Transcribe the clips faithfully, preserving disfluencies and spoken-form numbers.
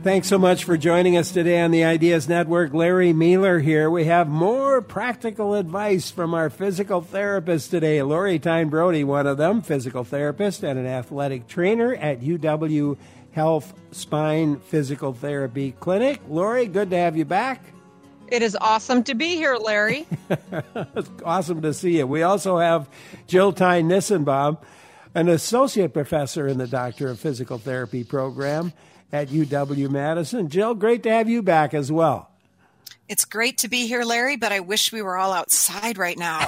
Thanks so much for joining us today on the Ideas Network. Larry Mueller here. We have more practical advice from our physical therapist today. Lori Tyne Brody, one of them, physical therapist and an athletic trainer at U W Health Spine Physical Therapy Clinic. Lori, good to have you back. It is awesome to be here, Larry. It's awesome to see you. We also have Jill Tyne Nissenbaum, an associate professor in the Doctor of Physical Therapy program at U W-Madison. Jill, great to have you back as well. It's great to be here, Larry, but I wish we were all outside right now.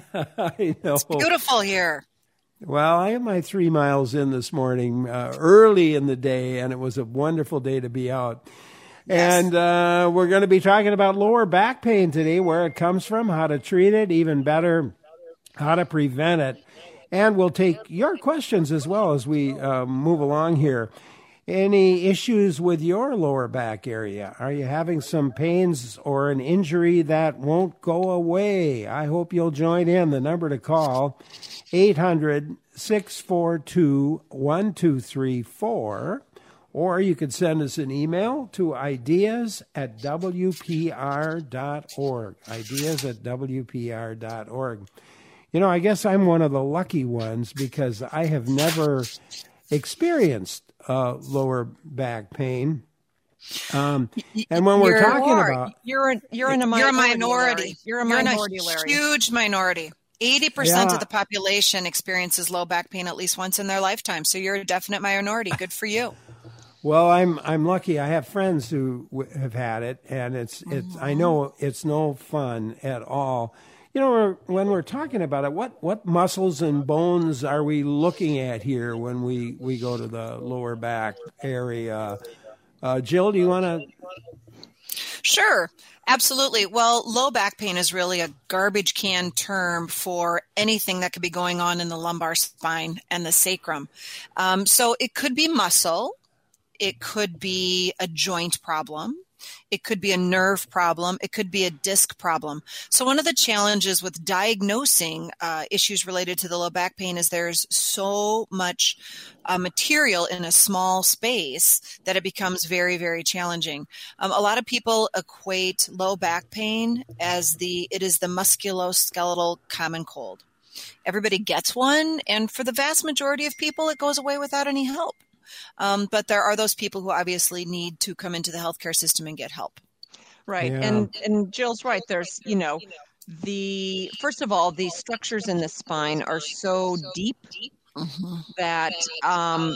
I know. It's beautiful here. Well, I am my three miles in this morning, uh, early in the day, and it was a wonderful day to be out. Yes. And uh, we're going to be talking about lower back pain today, where it comes from, how to treat it, even better, how to prevent it. And we'll take your questions as well as we uh, move along here. Any issues with your lower back area? Are you having some pains or an injury that won't go away? I hope you'll join in. The number to call, eight hundred, six four two, one two three four. Or you could send us an email to ideas at w p r dot org. Ideas at w p r dot org. You know, I guess I'm one of the lucky ones because I have never experienced uh, lower back pain. Um, and when we're you're, talking about... You're, a, you're in a minority. You're a minority. Larry. You're a minority, you're in a Larry. huge minority. eighty percent Yeah. of the population experiences low back pain at least once in their lifetime. So you're a definite minority. Good for you. Well, I'm I'm lucky. I have friends who w- have had it, and it's it's. I know it's no fun at all. You know, when we're talking about it, what, what muscles and bones are we looking at here when we, we go to the lower back area? Uh, Jill, do you want to? Sure, absolutely. Well, low back pain is really a garbage can term for anything that could be going on in the lumbar spine and the sacrum. Um, so it could be muscle. It could be a joint problem. It could be a nerve problem. It could be a disc problem. So one of the challenges with diagnosing uh, issues related to the low back pain is there's so much uh, material in a small space that it becomes very, very challenging. Um, a lot of people equate low back pain as the, it is the musculoskeletal common cold. Everybody gets one, and for the vast majority of people, it goes away without any help. Um, but there are those people who obviously need to come into the healthcare system and get help. Right. Yeah. And and Jill's right. There's, you know, the first of all, the structures in the spine are so deep Mm-hmm. that um,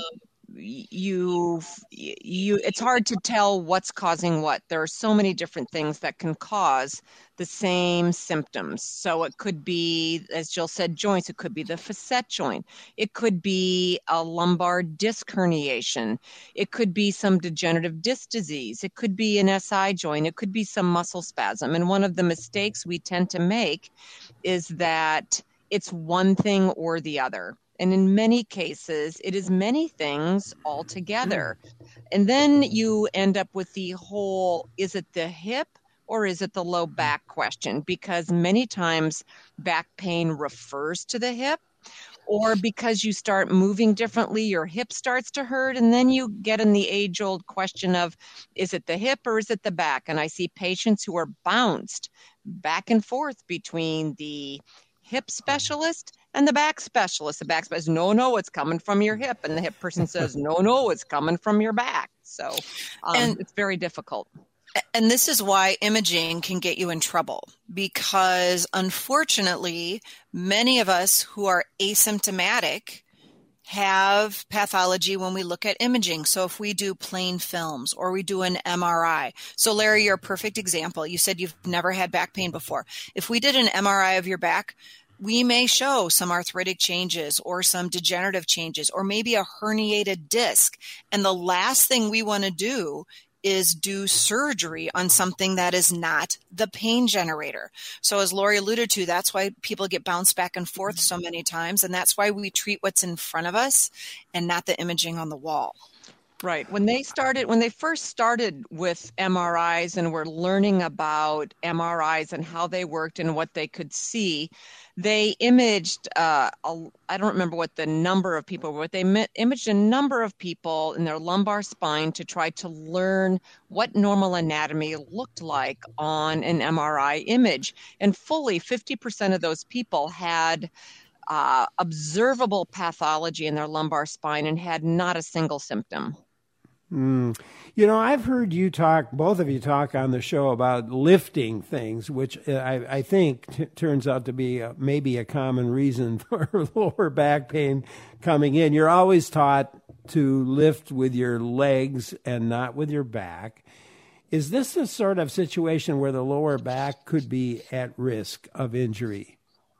you you it's hard to tell what's causing what. There are so many different things that can cause the same symptoms. So it could be, as Jill said, joints. It could be the facet joint. It could be a lumbar disc herniation. It could be some degenerative disc disease. It could be an S I joint. It could be some muscle spasm. And one of the mistakes we tend to make is that it's one thing or the other. And in many cases, it is many things altogether. And then you end up with the whole, is it the hip or is it the low back question? Because many times back pain refers to the hip, or because you start moving differently, your hip starts to hurt. And then you get in the age-old question of, is it the hip or is it the back? And I see patients who are bounced back and forth between the hip specialist and the back specialist. The back specialist, no, no, it's coming from your hip. And the hip person says, no, no, it's coming from your back. So um, And- it's very difficult. And this is why imaging can get you in trouble, because unfortunately, many of us who are asymptomatic have pathology when we look at imaging. So if we do plain films or we do an M R I. So Larry, you're a perfect example. You said you've never had back pain before. If we did an M R I of your back, we may show some arthritic changes or some degenerative changes or maybe a herniated disc. And the last thing we want to do is do surgery on something that is not the pain generator. So as Lori alluded to, that's why people get bounced back and forth so many times. And that's why we treat what's in front of us and not the imaging on the wall. Right. When they started, when they first started with M R Is and were learning about M R Is and how they worked and what they could see, they imaged, uh, a, I don't remember what the number of people were, but they mi- imaged a number of people in their lumbar spine to try to learn what normal anatomy looked like on an M R I image. And fully fifty percent of those people had uh, observable pathology in their lumbar spine and had not a single symptom. Mm. You know, I've heard you talk, both of you talk on the show about lifting things, which I, I think t- turns out to be a, maybe a common reason for lower back pain coming in. You're always taught to lift with your legs and not with your back. Is this the sort of situation where the lower back could be at risk of injury?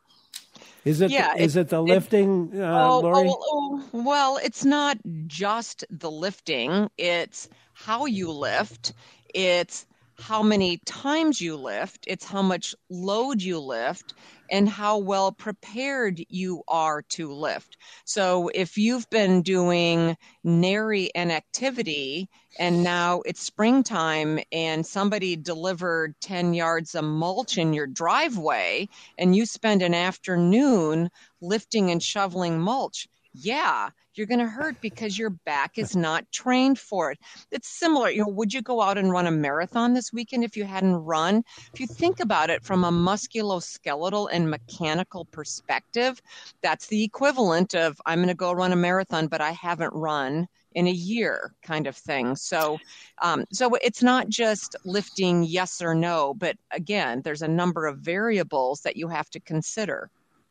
Is it, yeah, is it, it the lifting, uh, oh, Lori? Oh, oh, well, it's not just the lifting. It's how you lift. It's how many times you lift. It's how much load you lift and how well prepared you are to lift. So if you've been doing nary an activity and now it's springtime and somebody delivered ten yards of mulch in your driveway and you spend an afternoon lifting and shoveling mulch, yeah, you're going to hurt because your back is not trained for it. It's similar. You know, would you go out and run a marathon this weekend if you hadn't run? If you think about it from a musculoskeletal and mechanical perspective, that's the equivalent of I'm going to go run a marathon, but I haven't run in a year kind of thing. So, um, so it's not just lifting yes or no, but again, there's a number of variables that you have to consider.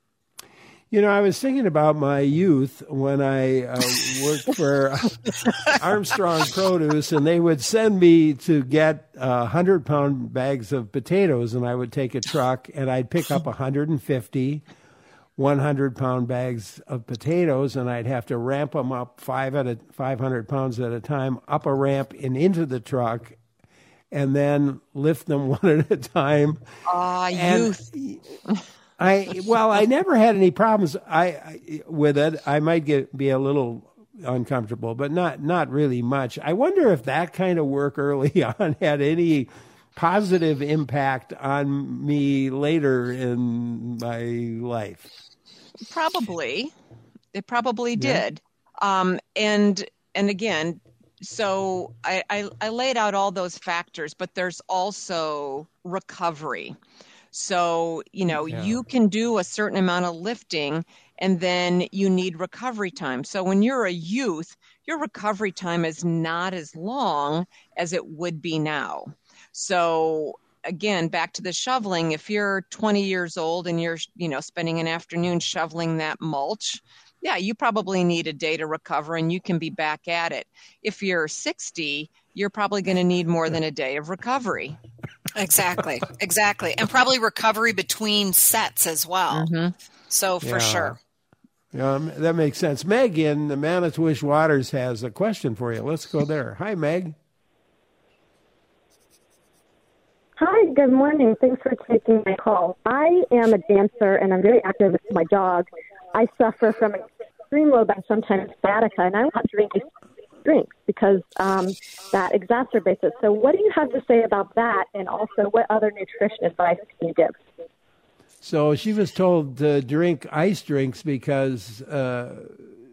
You know, I was thinking about my youth when I uh, worked for Armstrong Produce, and they would send me to get uh, hundred-pound bags of potatoes, and I would take a truck, and I'd pick up one hundred fifty hundred-pound bags of potatoes, and I'd have to ramp them up five at a, five hundred pounds at a time, up a ramp and into the truck, and then lift them one at a time. Ah, uh, youth. I well, I never had any problems I, I with it. I might get be a little uncomfortable, but not not really much. I wonder if that kind of work early on had any positive impact on me later in my life. Probably, it probably did. Yeah. Um, and and again, so I, I I laid out all those factors, but there's also recovery. So, you know, yeah. you can do a certain amount of lifting and then you need recovery time. So when you're a youth, your recovery time is not as long as it would be now. So again, back to the shoveling, if you're twenty years old and you're, you know, spending an afternoon shoveling that mulch, yeah, you probably need a day to recover and you can be back at it. If you're sixty, you're probably going to need more than a day of recovery. Exactly, exactly. And probably recovery between sets as well. Mm-hmm. So for yeah. sure. Yeah, that makes sense. Meg in the Manitowish Waters has a question for you. Let's go there. Hi, Meg. Hi, good morning. Thanks for taking my call. I am a dancer and I'm very active with my dog. I suffer from extreme low back, sometimes sciatica, and I want to drink drinks because um, that exacerbates it. So what do you have to say about that? And also, what other nutrition advice can you give? So she was told to drink ice drinks because uh,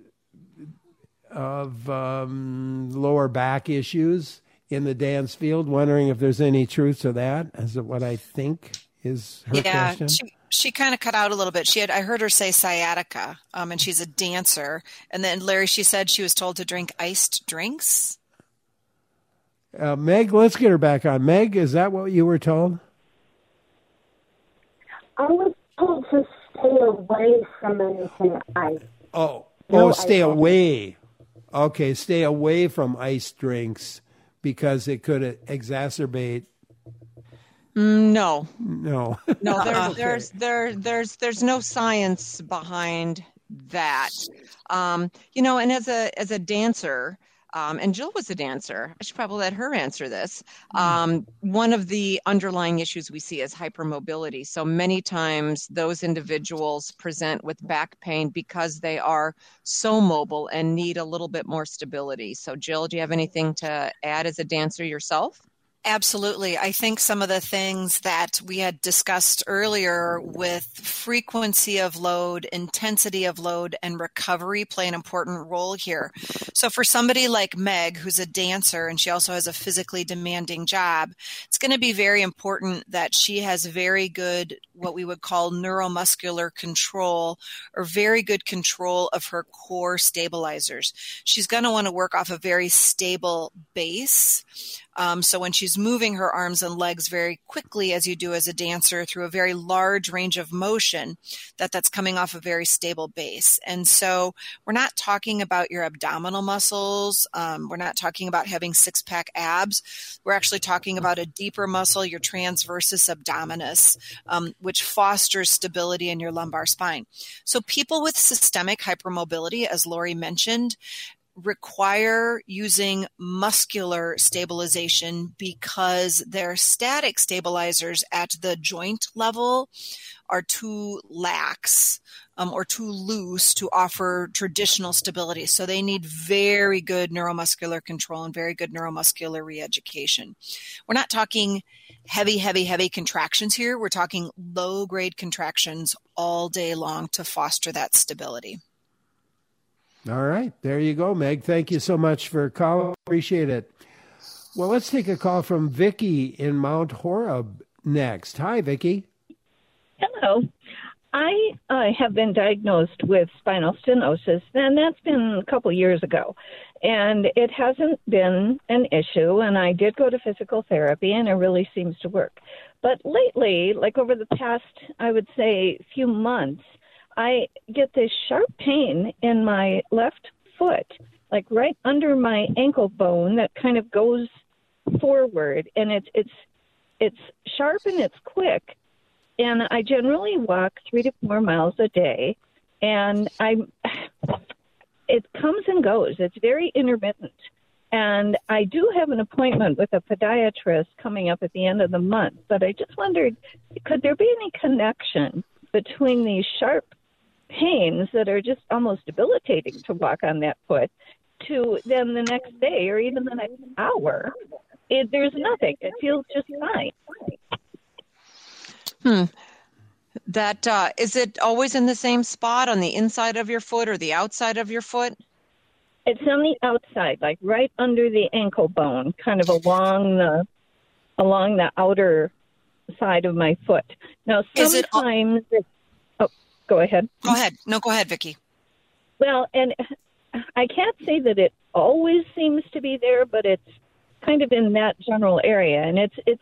of um, lower back issues in the dance field. Wondering if there's any truth to that, is what I think is her yeah, question. She- She kind of cut out a little bit. She had, I heard her say sciatica, um, and she's a dancer. And then Larry, she said she was told to drink iced drinks. Uh, Meg, let's get her back on. Meg, is that what you were told? I was told to stay away from anything ice. Oh, no oh, stay ice away. Okay, stay away from ice drinks because it could exacerbate. No, no, no. There's okay. there's there there's there's no science behind that. Um, you know, and as a as a dancer, Um, and Jill was a dancer. I should probably let her answer this. Um, one of the underlying issues we see is hypermobility. So many times those individuals present with back pain because they are so mobile and need a little bit more stability. So Jill, do you have anything to add as a dancer yourself? Absolutely. I think some of the things that we had discussed earlier with frequency of load, intensity of load, and recovery play an important role here. So for somebody like Meg, who's a dancer and she also has a physically demanding job, it's going to be very important that she has very good, what we would call neuromuscular control, or very good control of her core stabilizers. She's going to want to work off a very stable base. Um, so when she's moving her arms and legs very quickly, as you do as a dancer, through a very large range of motion, that that's coming off a very stable base. And so we're not talking about your abdominal muscles. Um, we're not talking about having six-pack abs. We're actually talking about a deeper muscle, your transversus abdominis, um, which fosters stability in your lumbar spine. So people with systemic hypermobility, as Lori mentioned, require using muscular stabilization because their static stabilizers at the joint level are too lax um, or too loose to offer traditional stability. So they need very good neuromuscular control and very good neuromuscular reeducation. We're not talking heavy, heavy, heavy contractions here. We're talking low-grade contractions all day long to foster that stability. All right. There you go, Meg. Thank you so much for calling. Appreciate it. Well, let's take a call from Vicki in Mount Horeb next. Hi, Vicki. Hello. I uh, have been diagnosed with spinal stenosis, and that's been a couple years ago. And it hasn't been an issue, and I did go to physical therapy, and it really seems to work. But lately, like over the past, I would say, few months, I get this sharp pain in my left foot, like right under my ankle bone that kind of goes forward, and it's it's it's sharp and it's quick. And I generally walk three to four miles a day, and I it comes and goes. It's very intermittent. And I do have an appointment with a podiatrist coming up at the end of the month, but I just wondered, could there be any connection between these sharp pains that are just almost debilitating to walk on that foot to then the next day or even the next hour, it, there's nothing. It feels just fine. Hmm. That, uh, is it always in the same spot on the inside of your foot or the outside of your foot? It's on the outside, like right under the ankle bone, kind of along the, along the outer side of my foot. Now, sometimes it, Go ahead. Go ahead. No, go ahead, Vicki. Well, and I can't say that it always seems to be there, but it's kind of in that general area, and it's it's.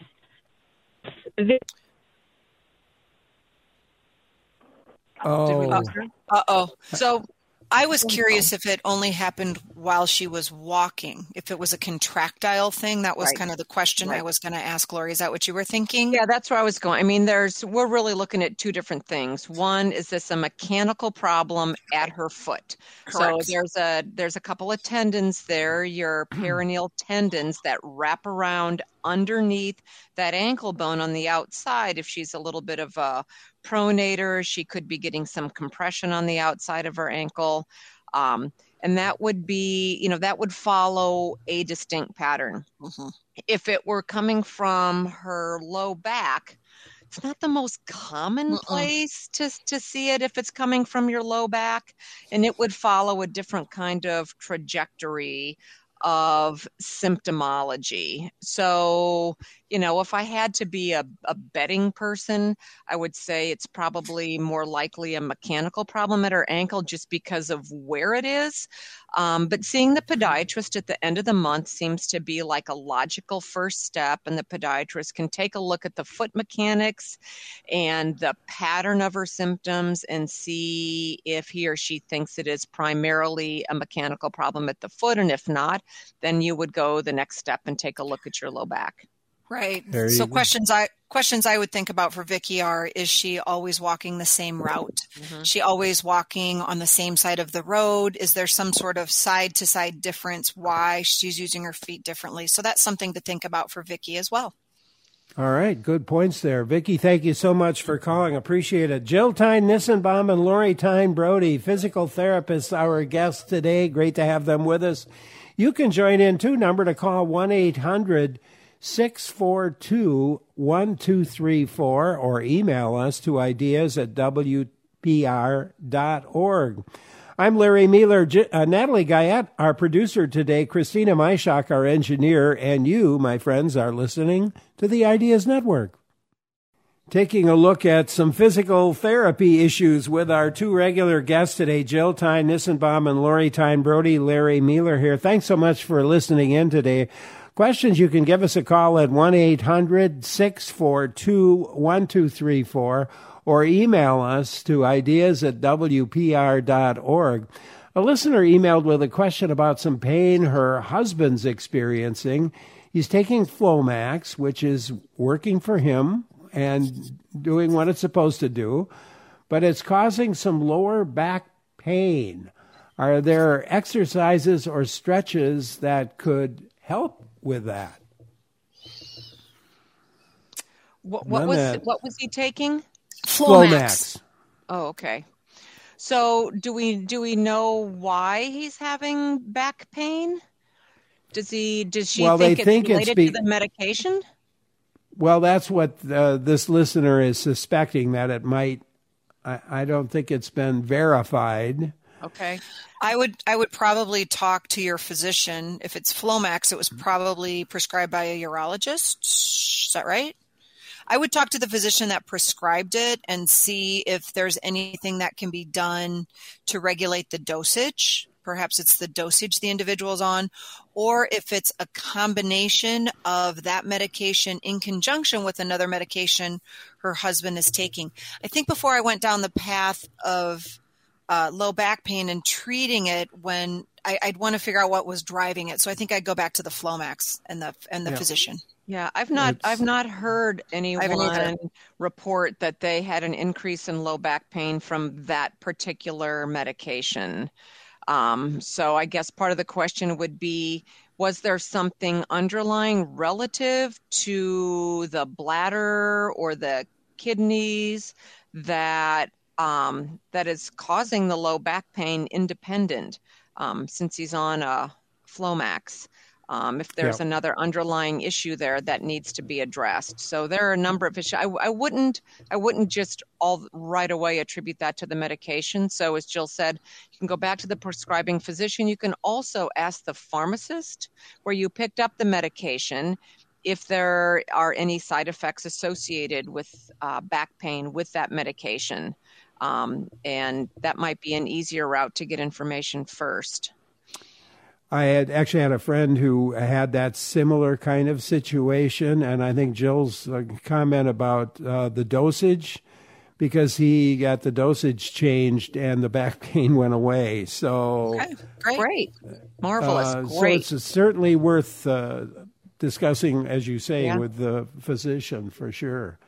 Oh. Did we lose her? Uh-oh. So I was curious if it only happened while she was walking, if it was a contractile thing. That was Right. kind of the question Right. I was going to ask, Lori. Is that what you were thinking? Yeah, that's where I was going. I mean, there's we're really looking at two different things. One, is this a mechanical problem at her foot? Correct. So there's a there's a couple of tendons there, your peroneal tendons that wrap around underneath that ankle bone on the outside. If she's a little bit of a pronator, she could be getting some compression on the outside of her ankle. Um, and that would be, you know, that would follow a distinct pattern. Mm-hmm. If it were coming from her low back, it's not the most common Mm-mm. place to, to see it if it's coming from your low back, and it would follow a different kind of trajectory of symptomology. So, you know, if I had to be a, a betting person, I would say it's probably more likely a mechanical problem at her ankle just because of where it is. Um, but seeing the podiatrist at the end of the month seems to be like a logical first step, and the podiatrist can take a look at the foot mechanics and the pattern of her symptoms and see if he or she thinks it is primarily a mechanical problem at the foot. And if not, then you would go the next step and take a look at your low back. Right. There So you go. questions I questions I would think about for Vicky are: is she always walking the same route? Mm-hmm. She always walking on the same side of the road? Is there some sort of side to side difference why she's using her feet differently? So that's something to think about for Vicky as well. All right, good points there. Vicki, thank you so much for calling. Appreciate it. Jill Tyne Nissenbaum and Lori Tyne Brody, physical therapists, our guests today. Great to have them with us. You can join in too. Number to call one eight hundred six four two one two three four or email us to ideas at w p r dot org. I'm Larry Mueller. Uh, Natalie Guyette, our producer today, Christina Myshak, our engineer, and you, my friends, are listening to the Ideas Network. Taking a look at some physical therapy issues with our two regular guests today, Jill Tyne Nissenbaum and Lori Tyne Brody. Larry Mueller here. Thanks so much for listening in today. Questions, you can give us a call at one eight hundred six four two one two three four. or email us to ideas at w p r dot org. A listener emailed with a question about some pain her husband's experiencing. He's taking Flomax, which is working for him and doing what it's supposed to do, but it's causing some lower back pain. Are there exercises or stretches that could help with that? What, what was that- what was he taking? Flomax. Oh, okay. So do we do we know why he's having back pain? Does he does she Well, think they it's think it's related be- to the medication? Well, that's what uh, this listener is suspecting, that it might. I, I don't think it's been verified. Okay. I would I would probably talk to your physician. If it's Flomax, it was probably prescribed by a urologist. Is that right? I would talk to the physician that prescribed it and see if there's anything that can be done to regulate the dosage. Perhaps it's the dosage the individual's on, or if it's a combination of that medication in conjunction with another medication her husband is taking. I think before I went down the path of uh, low back pain and treating it, when I, I'd want to figure out what was driving it. So I think I'd go back to the Flomax and the and the Yeah. physician. Yeah, I've not It's- I've not heard anyone either. report that they had an increase in low back pain from that particular medication. Um, so I guess part of the question would be, was there something underlying relative to the bladder or the kidneys that um, that is causing the low back pain independent, um, since he's on a Flomax? Um, if there's Yeah. another underlying issue there that needs to be addressed. So there are a number of issues. I, I wouldn't I wouldn't just all right away attribute that to the medication. So as Jill said, you can go back to the prescribing physician. You can also ask the pharmacist where you picked up the medication if there are any side effects associated with uh, back pain with that medication. Um, and that might be an easier route to get information first. I had actually had a friend who had that similar kind of situation, and I think Jill's uh, comment about uh, the dosage, because he got the dosage changed and the back pain went away. So, Okay, great. Great. Marvelous. uh, so Great. it's certainly worth uh, discussing, as you say, Yeah. with the physician for sure.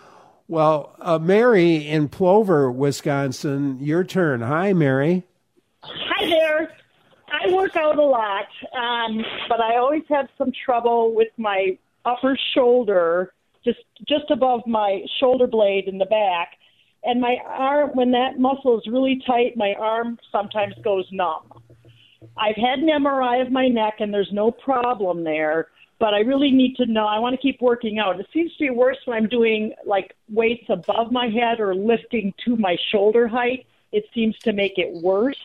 Well, uh, Mary in Plover, Wisconsin, your turn. Hi, Mary. Hi there. I work out a lot, um, but I always have some trouble with my upper shoulder, just just above my shoulder blade in the back. And my arm, when that muscle is really tight, my arm sometimes goes numb. I've had an M R I of my neck, and there's no problem there, but I really need to know. I want to keep working out. It seems to be worse when I'm doing, like, weights above my head or lifting to my shoulder height. It seems to make it worse.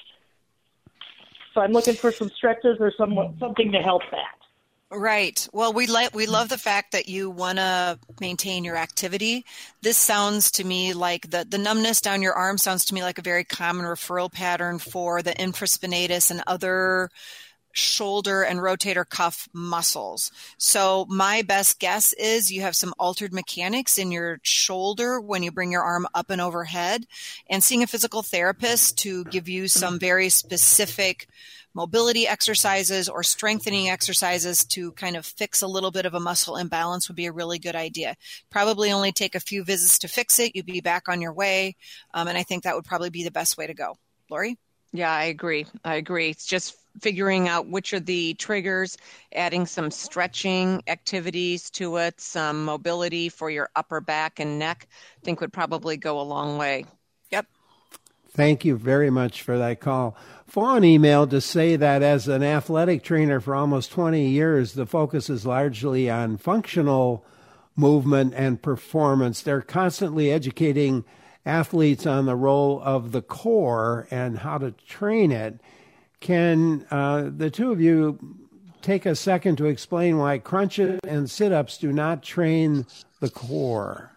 So I'm looking for some stretches or some something to help that. Right. Well, we like we love the fact that you want to maintain your activity. This sounds to me like the the numbness down your arm sounds to me like a very common referral pattern for the infraspinatus and other shoulder and rotator cuff muscles. So my best guess is you have some altered mechanics in your shoulder when you bring your arm up and overhead, and seeing a physical therapist to give you some very specific mobility exercises or strengthening exercises to kind of fix a little bit of a muscle imbalance would be a really good idea. Probably only take a few visits to fix it. You'd be back on your way. Um, and I think that would probably be the best way to go. Lori? Yeah, I agree. I agree. It's just figuring out which are the triggers, adding some stretching activities to it, some mobility for your upper back and neck, I think would probably go a long way. Yep. Thank you very much for that call. Fawn emailed to say that as an athletic trainer for almost twenty years, the focus is largely on functional movement and performance. They're constantly educating athletes on the role of the core and how to train it. Can uh, the two of you take a second to explain why crunches and sit-ups do not train the core?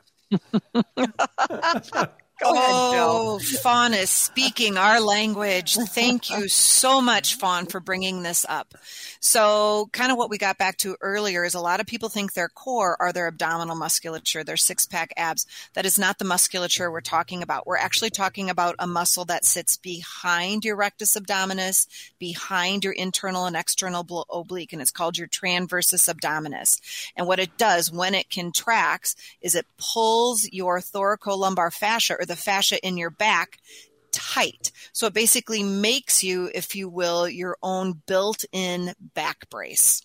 Go ahead, Oh, Fawn is speaking our language. Thank you so much, Fawn, for bringing this up. So kind of what we got back to earlier is a lot of people think their core are their abdominal musculature, their six-pack abs. That is not the musculature we're talking about. We're actually talking about a muscle that sits behind your rectus abdominis, behind your internal and external oblique, and it's called your transversus abdominis. And what it does when it contracts is it pulls your thoracolumbar fascia, or the fascia in your back, tight. So it basically makes you, if you will, your own built-in back brace.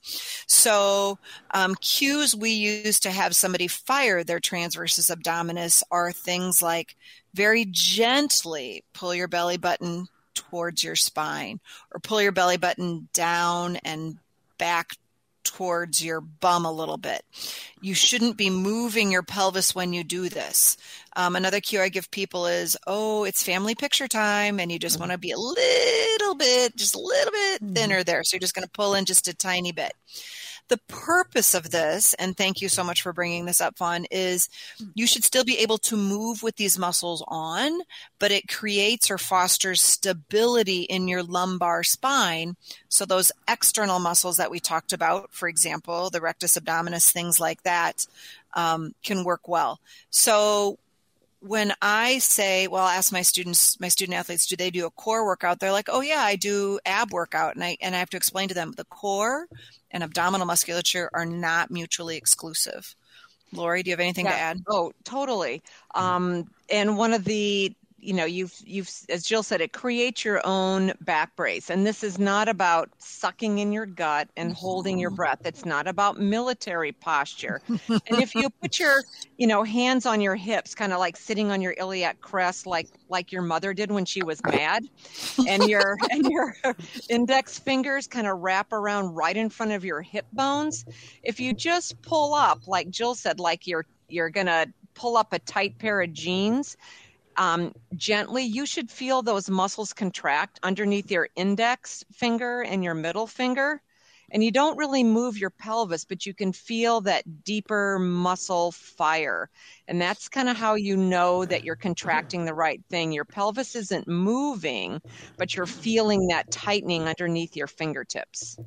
So um, cues we use to have somebody fire their transversus abdominis are things like very gently pull your belly button towards your spine, or pull your belly button down and back towards your bum a little bit. You shouldn't be moving your pelvis when you do this. Um, another cue I give people is, oh, it's family picture time, and you just want to be a little bit, just a little bit thinner there. So you're just going to pull in just a tiny bit. The purpose of this, and thank you so much for bringing this up, Fawn, is you should still be able to move with these muscles on, but it creates or fosters stability in your lumbar spine. So those external muscles that we talked about, for example, the rectus abdominis, things like that, um, can work well. So when I say, well, I'll ask my students, my student athletes, do they do a core workout? They're like, oh yeah, I do ab workout. And I, and I have to explain to them the core and abdominal musculature are not mutually exclusive. Lori, do you have anything yeah. to add? Oh, totally. Um, and one of the, you know, you've, you've, as Jill said, it creates your own back brace. And this is not about sucking in your gut and holding your breath. It's not about military posture. And if you put your, you know, hands on your hips, kind of like sitting on your iliac crest, like, like your mother did when she was mad, and your, and your index fingers kind of wrap around right in front of your hip bones. If you just pull up, like Jill said, like you're, you're going to pull up a tight pair of jeans, Um, gently, you should feel those muscles contract underneath your index finger and your middle finger. And you don't really move your pelvis, but you can feel that deeper muscle fire. And that's kind of how you know that you're contracting the right thing. Your pelvis isn't moving, but you're feeling that tightening underneath your fingertips.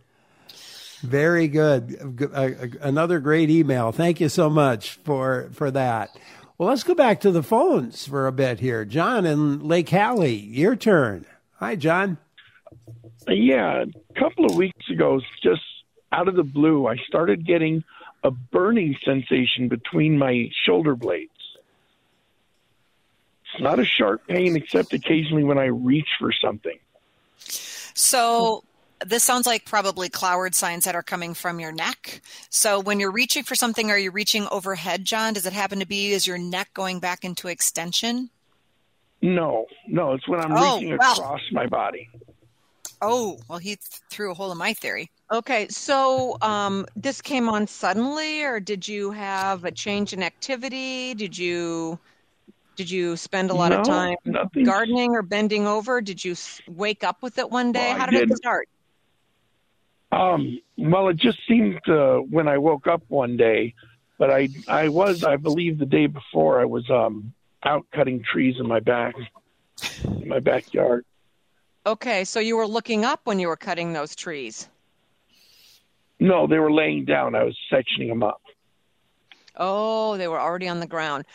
Very good. Another great email. Thank you so much for, for that. Well, let's go back to the phones for a bit here. John in Lake Hallie, your turn. Hi, John. Yeah, a couple of weeks ago, just out of the blue, I started getting a burning sensation between my shoulder blades. It's not a sharp pain, except occasionally when I reach for something. So this sounds like probably Cloward signs that are coming from your neck. So when you're reaching for something, are you reaching overhead, John? Does it happen to be, is your neck going back into extension? No, no, it's when I'm oh, reaching well. across my body. Oh, well, he threw a hole in my theory. Okay, so um, this came on suddenly, or did you have a change in activity? Did you did you spend a lot no, of time nothing. gardening or bending over? Did you wake up with it one day? Well, How I did, did. it start? Um, well, it just seemed uh, when I woke up one day, but I I was, I believe the day before, I was um, out cutting trees in my back, in my backyard. Okay, so you were looking up when you were cutting those trees. No, they were laying down. I was sectioning them up. Oh, they were already on the ground.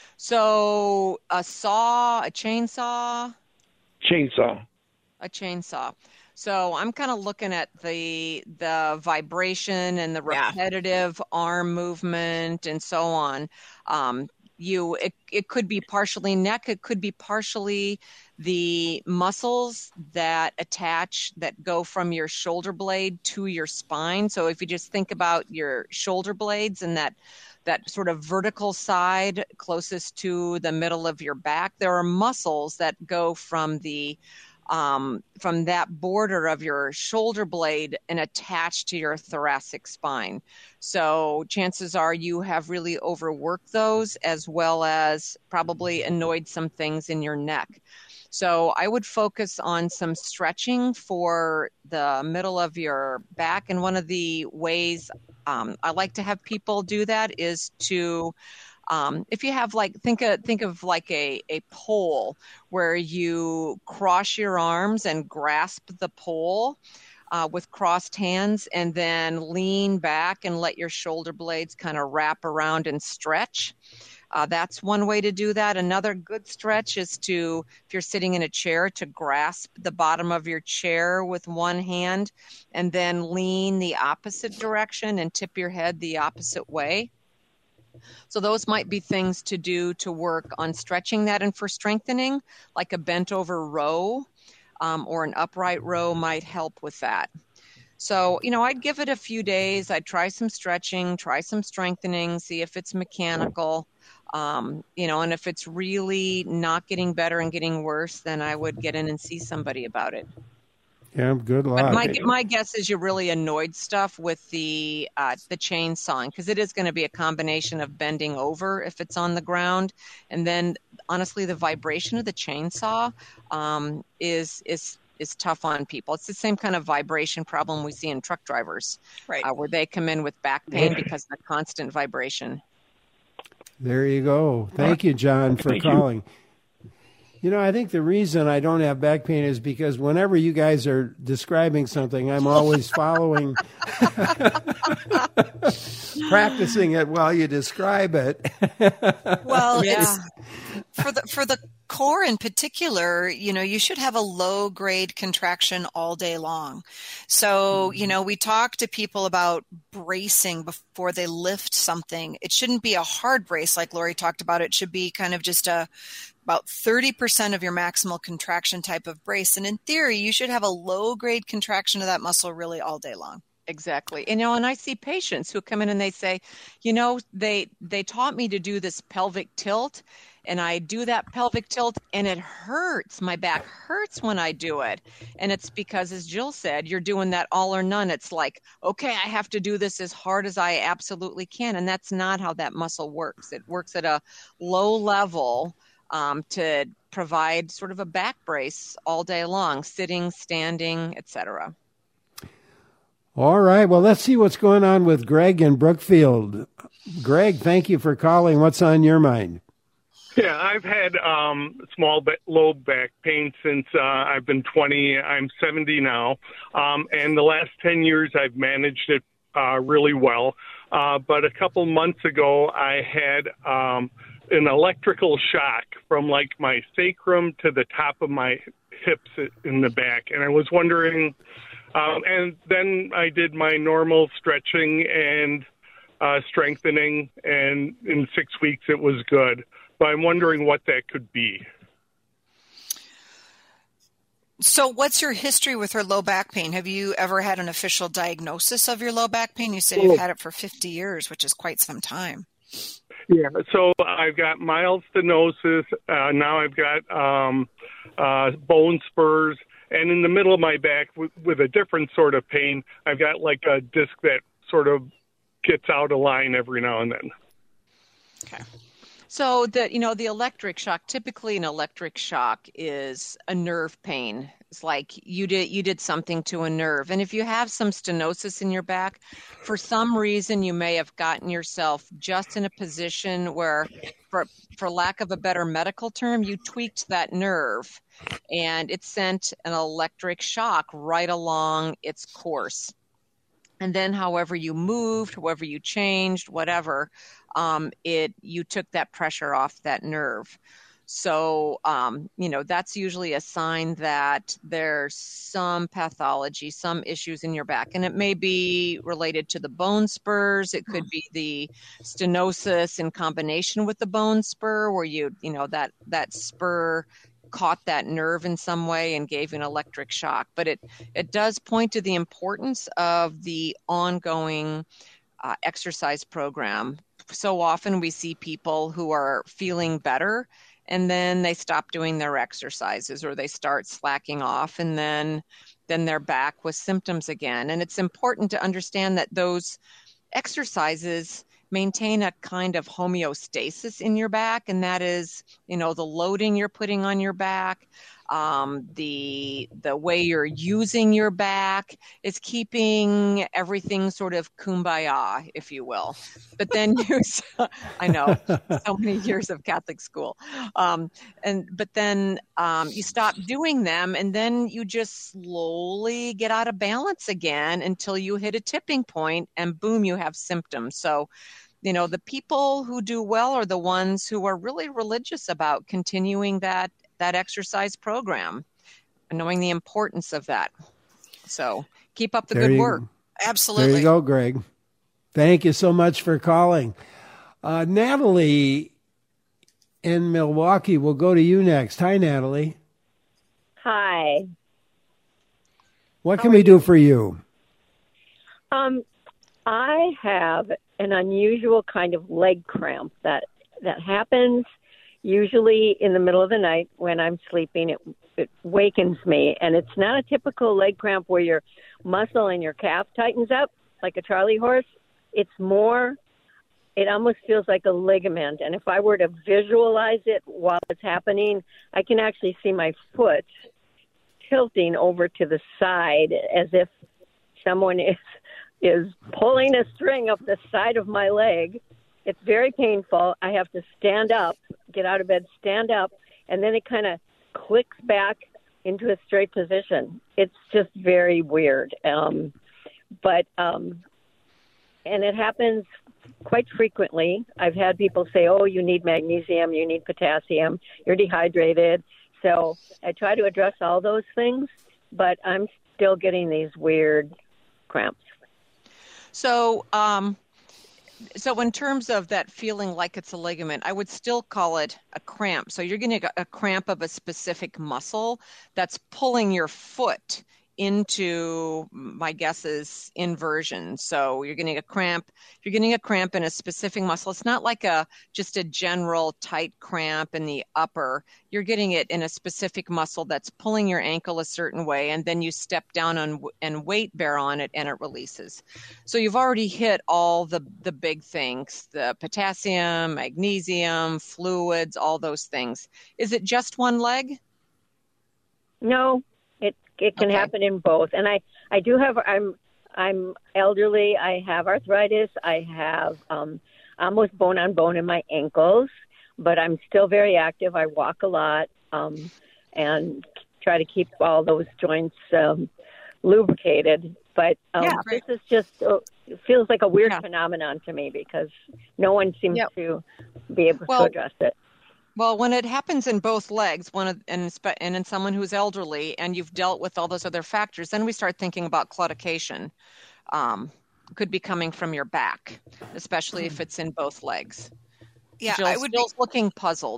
So a saw, a chainsaw? Chainsaw. A chainsaw. So I'm kind of looking at the the vibration and the repetitive yeah. arm movement and so on. Um, you it, it could be partially neck, it could be partially the muscles that attach, that go from your shoulder blade to your spine. So if you just think about your shoulder blades and that that sort of vertical side closest to the middle of your back, there are muscles that go from the Um, from that border of your shoulder blade and attached to your thoracic spine. So chances are you have really overworked those, as well as probably annoyed some things in your neck. So I would focus on some stretching for the middle of your back. And one of the ways um, I like to have people do that is to Um, if you have like, think of, think of like a, a pole where you cross your arms and grasp the pole uh, with crossed hands, and then lean back and let your shoulder blades kind of wrap around and stretch. Uh, that's one way to do that. Another good stretch is to, if you're sitting in a chair, to grasp the bottom of your chair with one hand and then lean the opposite direction and tip your head the opposite way. So those might be things to do to work on stretching that. And for strengthening, like a bent over row um, or an upright row might help with that. So, you know, I'd give it a few days. I'd try some stretching, try some strengthening, see if it's mechanical, um, you know, and if it's really not getting better and getting worse, then I would get in and see somebody about it. Yeah, good luck. But my my guess is you really annoyed stuff with the uh, the chainsawing, because it is going to be a combination of bending over if it's on the ground, and then honestly the vibration of the chainsaw um, is is is tough on people. It's the same kind of vibration problem we see in truck drivers, right? Uh, where they come in with back pain because of the constant vibration. There you go. Thank you, John, for Thank calling. You. You know, I think the reason I don't have back pain is because whenever you guys are describing something, I'm always following, practicing it while you describe it. Well, yeah. it's, for the for the core in particular, you know, you should have a low grade contraction all day long. So, you know, we talk to people about bracing before they lift something. It shouldn't be a hard brace like Lori talked about. It should be kind of just a about thirty percent of your maximal contraction type of brace. And in theory, you should have a low grade contraction of that muscle really all day long. Exactly. And, you know, and I see patients who come in and they say, you know, they they taught me to do this pelvic tilt, and I do that pelvic tilt and it hurts. My back hurts when I do it. And it's because, as Jill said, you're doing that all or none. It's like, okay, I have to do this as hard as I absolutely can. And that's not how that muscle works. It works at a low level um, to provide sort of a back brace all day long, sitting, standing, et cetera. All right. Well, let's see what's going on with Greg in Brookfield. Greg, thank you for calling. What's on your mind? Yeah, I've had um, small ba- low back pain since uh, I've been twenty. I'm seventy now. Um, and the last ten years, I've managed it uh, really well. Uh, but a couple months ago, I had um, an electrical shock from like my sacrum to the top of my hips in the back. And I was wondering... Um, and then I did my normal stretching and uh, strengthening, and in six weeks it was good. But I'm wondering what that could be. So what's your history with her low back pain? Have you ever had an official diagnosis of your low back pain? You said you've had it for fifty years, which is quite some time. Yeah, so I've got mild stenosis. Uh, now I've got um, uh, bone spurs. And in the middle of my back, with, with a different sort of pain, I've got like a disc that sort of gets out of line every now and then. Okay. So the, you know, the electric shock, typically an electric shock is a nerve pain. It's like you did you did something to a nerve. And if you have some stenosis in your back, for some reason you may have gotten yourself just in a position where, for for lack of a better medical term, you tweaked that nerve and it sent an electric shock right along its course. And then however you moved, however you changed, whatever, um, it you took that pressure off that nerve. So, um, you know, that's usually a sign that there's some pathology, some issues in your back. And it may be related to the bone spurs. It could be the stenosis in combination with the bone spur, where you, you know, that, that spur caught that nerve in some way and gave you an electric shock. But it, it does point to the importance of the ongoing uh, exercise program. So often we see people who are feeling better and then they stop doing their exercises, or they start slacking off, and then then they're back with symptoms again. And it's important to understand that those exercises maintain a kind of homeostasis in your back, and that is, you know, the loading you're putting on your back, um, the the way you're using your back is keeping everything sort of kumbaya, if you will. But then you, I know, so many years of Catholic school, um, and but then um, you stop doing them, and then you just slowly get out of balance again until you hit a tipping point, and boom, you have symptoms. So, you know, the people who do well are the ones who are really religious about continuing that that exercise program, and knowing the importance of that. So keep up the There good you- work. Absolutely. There you go, Greg. Thank you so much for calling. Uh, Natalie in Milwaukee, we'll go to you next. Hi, Natalie. Hi. What can we do for you? Um, I have an unusual kind of leg cramp that that happens usually in the middle of the night when I'm sleeping. It it wakens me, and it's not a typical leg cramp where your muscle in your calf tightens up like a Charlie horse. It's more, it almost feels like a ligament. And if I were to visualize it while it's happening, I can actually see my foot tilting over to the side as if someone is is pulling a string up the side of my leg. It's very painful. I have to stand up, get out of bed, stand up, and then it kind of clicks back into a straight position. It's just very weird. Um, but, um, and it happens quite frequently. I've had people say, oh, you need magnesium, you need potassium, you're dehydrated. So I try to address all those things, but I'm still getting these weird cramps. So, um, so in terms of that feeling like it's a ligament, I would still call it a cramp. So you're getting a, a cramp of a specific muscle that's pulling your foot into, my guess is, inversion. So you're getting a cramp. You're getting a cramp in a specific muscle. It's not like a just a general tight cramp in the upper. You're getting it in a specific muscle that's pulling your ankle a certain way, and then you step down on and weight bear on it, and it releases. So you've already hit all the the big things: the potassium, magnesium, fluids, all those things. Is it just one leg? No. It can Okay. happen in both. And I, I do have, I'm, I'm elderly. I have arthritis. I have um, almost bone on bone in my ankles, but I'm still very active. I walk a lot um, and try to keep all those joints um, lubricated. But um, Yeah, this is just, uh, it feels like a weird Yeah. phenomenon to me because no one seems Yep. to be able Well, to address it. Well, when it happens in both legs, one of, and, spe- and in someone who's elderly, and you've dealt with all those other factors, then we start thinking about claudication. Um, could be coming from your back, especially if it's in both legs. Yeah, Jill's, I would be Jill's looking puzzled.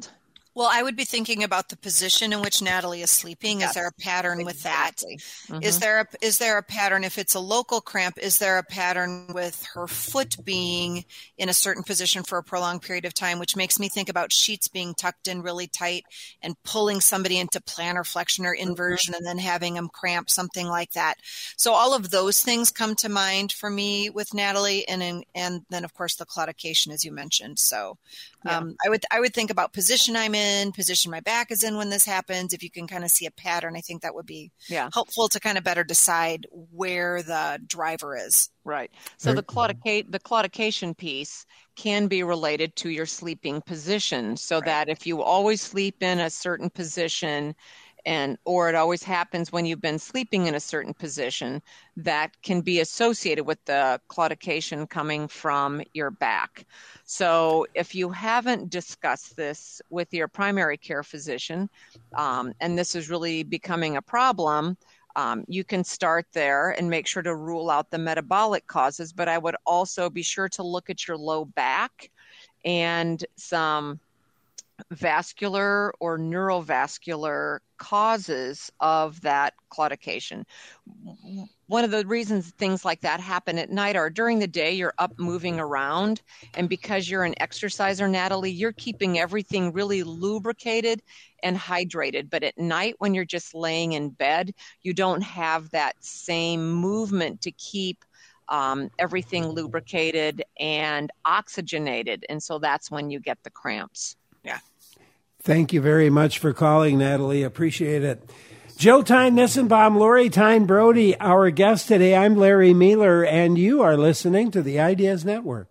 Well, I would be thinking about the position in which Natalie is sleeping. Yes, is there a pattern with that? exactly. Mhm. Is there a, is there a pattern if it's a local cramp? Is there a pattern with her foot being in a certain position for a prolonged period of time, which makes me think about sheets being tucked in really tight and pulling somebody into plantar flexion or inversion and then having them cramp, something like that. So all of those things come to mind for me with Natalie, and in, and then of course the claudication, as you mentioned. So um, I would I would think about position I'm in, position my back is in when this happens. If you can kind of see a pattern, I think that would be Yeah. helpful to kind of better decide where the driver is. Right. So the claudica- the claudication piece can be related to your sleeping position, so Right. that if you always sleep in a certain position, and or it always happens when you've been sleeping in a certain position, that can be associated with the claudication coming from your back. So if you haven't discussed this with your primary care physician, um, and this is really becoming a problem, Um, you can start there and make sure to rule out the metabolic causes, but I would also be sure to look at your low back and some vascular or neurovascular causes of that claudication. One of the reasons things like that happen at night are during the day you're up moving around, and because you're an exerciser, Natalie, you're keeping everything really lubricated and hydrated. But at night when you're just laying in bed, you don't have that same movement to keep um, everything lubricated and oxygenated. And so that's when you get the cramps. Yeah. Thank you very much for calling, Natalie. Appreciate it. Jill Tyne Nissenbaum, Lori Tyne Brody, our guest today. I'm Larry Mueller, and you are listening to the Ideas Network.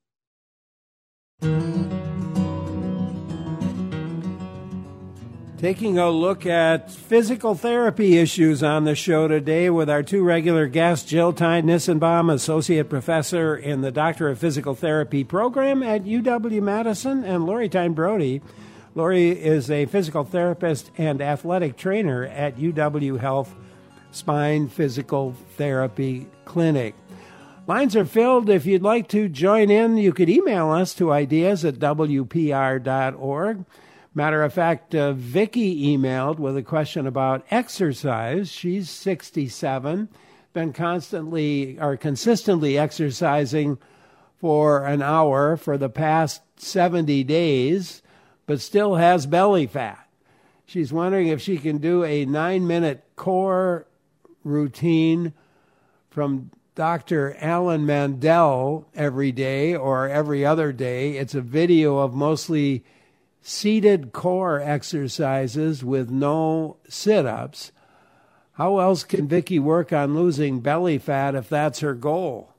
Taking a look at physical therapy issues on the show today with our two regular guests, Jill Tyne Nissenbaum, Associate Professor in the Doctor of Physical Therapy program at U W-Madison, and Lori Tyne Brody. Lori is a physical therapist and athletic trainer at U W Health Spine Physical Therapy Clinic. Lines are filled. If you'd like to join in, you could email us to ideas at w p r dot org. Matter of fact, uh, Vicki emailed with a question about exercise. She's sixty-seven, been constantly or consistently exercising for an hour for the past seventy days, but still has belly fat. She's wondering if she can do a nine-minute core routine from Doctor Alan Mandel every day or every other day. It's a video of mostly seated core exercises with no sit-ups. How else can Vicki work on losing belly fat if that's her goal?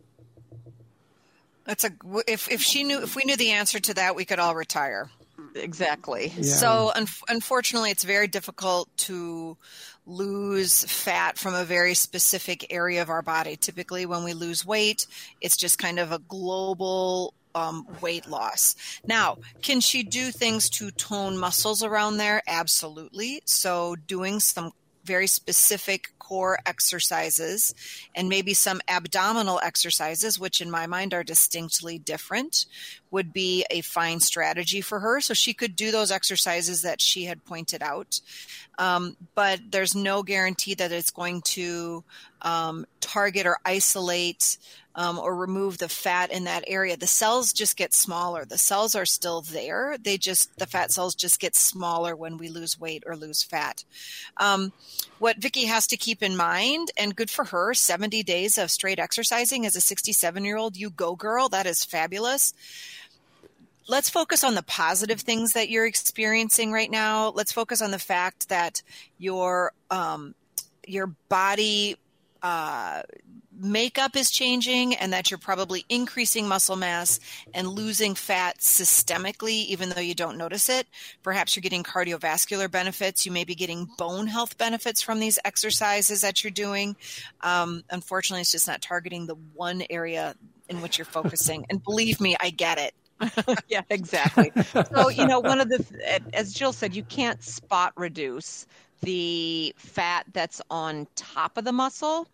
That's a if if she knew if we knew the answer to that, we could all retire. Exactly. Yeah. So un- unfortunately, it's very difficult to lose fat from a very specific area of our body. Typically, when we lose weight, it's just kind of a global um, weight loss. Now, can she do things to tone muscles around there? Absolutely. So doing some very specific core exercises and maybe some abdominal exercises, which in my mind are distinctly different, would be a fine strategy for her. So she could do those exercises that she had pointed out. Um, but there's no guarantee that it's going to um, target or isolate um, or remove the fat in that area. The cells just get smaller. The cells are still there. They just, the fat cells just get smaller when we lose weight or lose fat. Um, what Vicki has to keep in mind, and good for her, seventy days of straight exercising as a sixty-seven-year-old, you go girl, that is fabulous. Let's focus on the positive things that you're experiencing right now. Let's focus on the fact that your um, your body uh, makeup is changing and that you're probably increasing muscle mass and losing fat systemically, even though you don't notice it. Perhaps you're getting cardiovascular benefits. You may be getting bone health benefits from these exercises that you're doing. Um, unfortunately, it's just not targeting the one area in which you're focusing. And believe me, I get it. Yeah, exactly. So, you know, one of the, as Jill said, you can't spot reduce the fat that's on top of the muscle.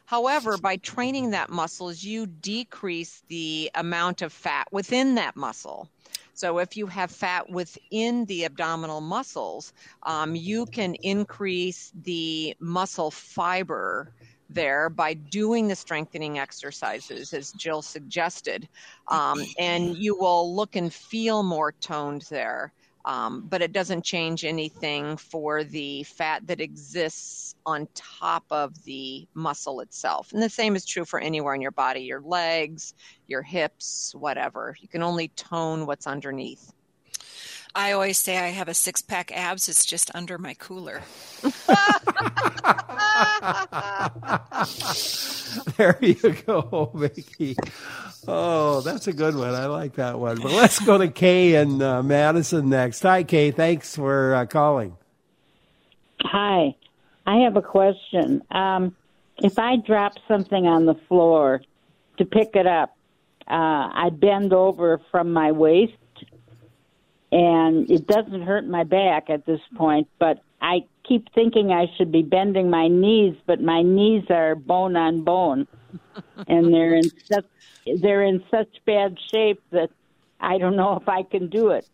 However, by training that muscles, you decrease the amount of fat within that muscle. So if you have fat within the abdominal muscles, um, you can increase the muscle fiber there by doing the strengthening exercises, as Jill suggested. Um, and you will look and feel more toned there. Um, but it doesn't change anything for the fat that exists on top of the muscle itself. And the same is true for anywhere in your body, your legs, your hips, whatever. You can only tone what's underneath. I always say I have a six-pack abs. It's just under my cooler. There you go, Vicki. Oh, that's a good one. I like that one. But let's go to Kay in uh, Madison next. Hi, Kay. Thanks for uh, calling. Hi. I have a question. Um, if I drop something on the floor to pick it up, uh, I bend over from my waist, and it doesn't hurt my back at this point, but I keep thinking I should be bending my knees, but my knees are bone on bone, and they're in such they're in such bad shape that I don't know if I can do it.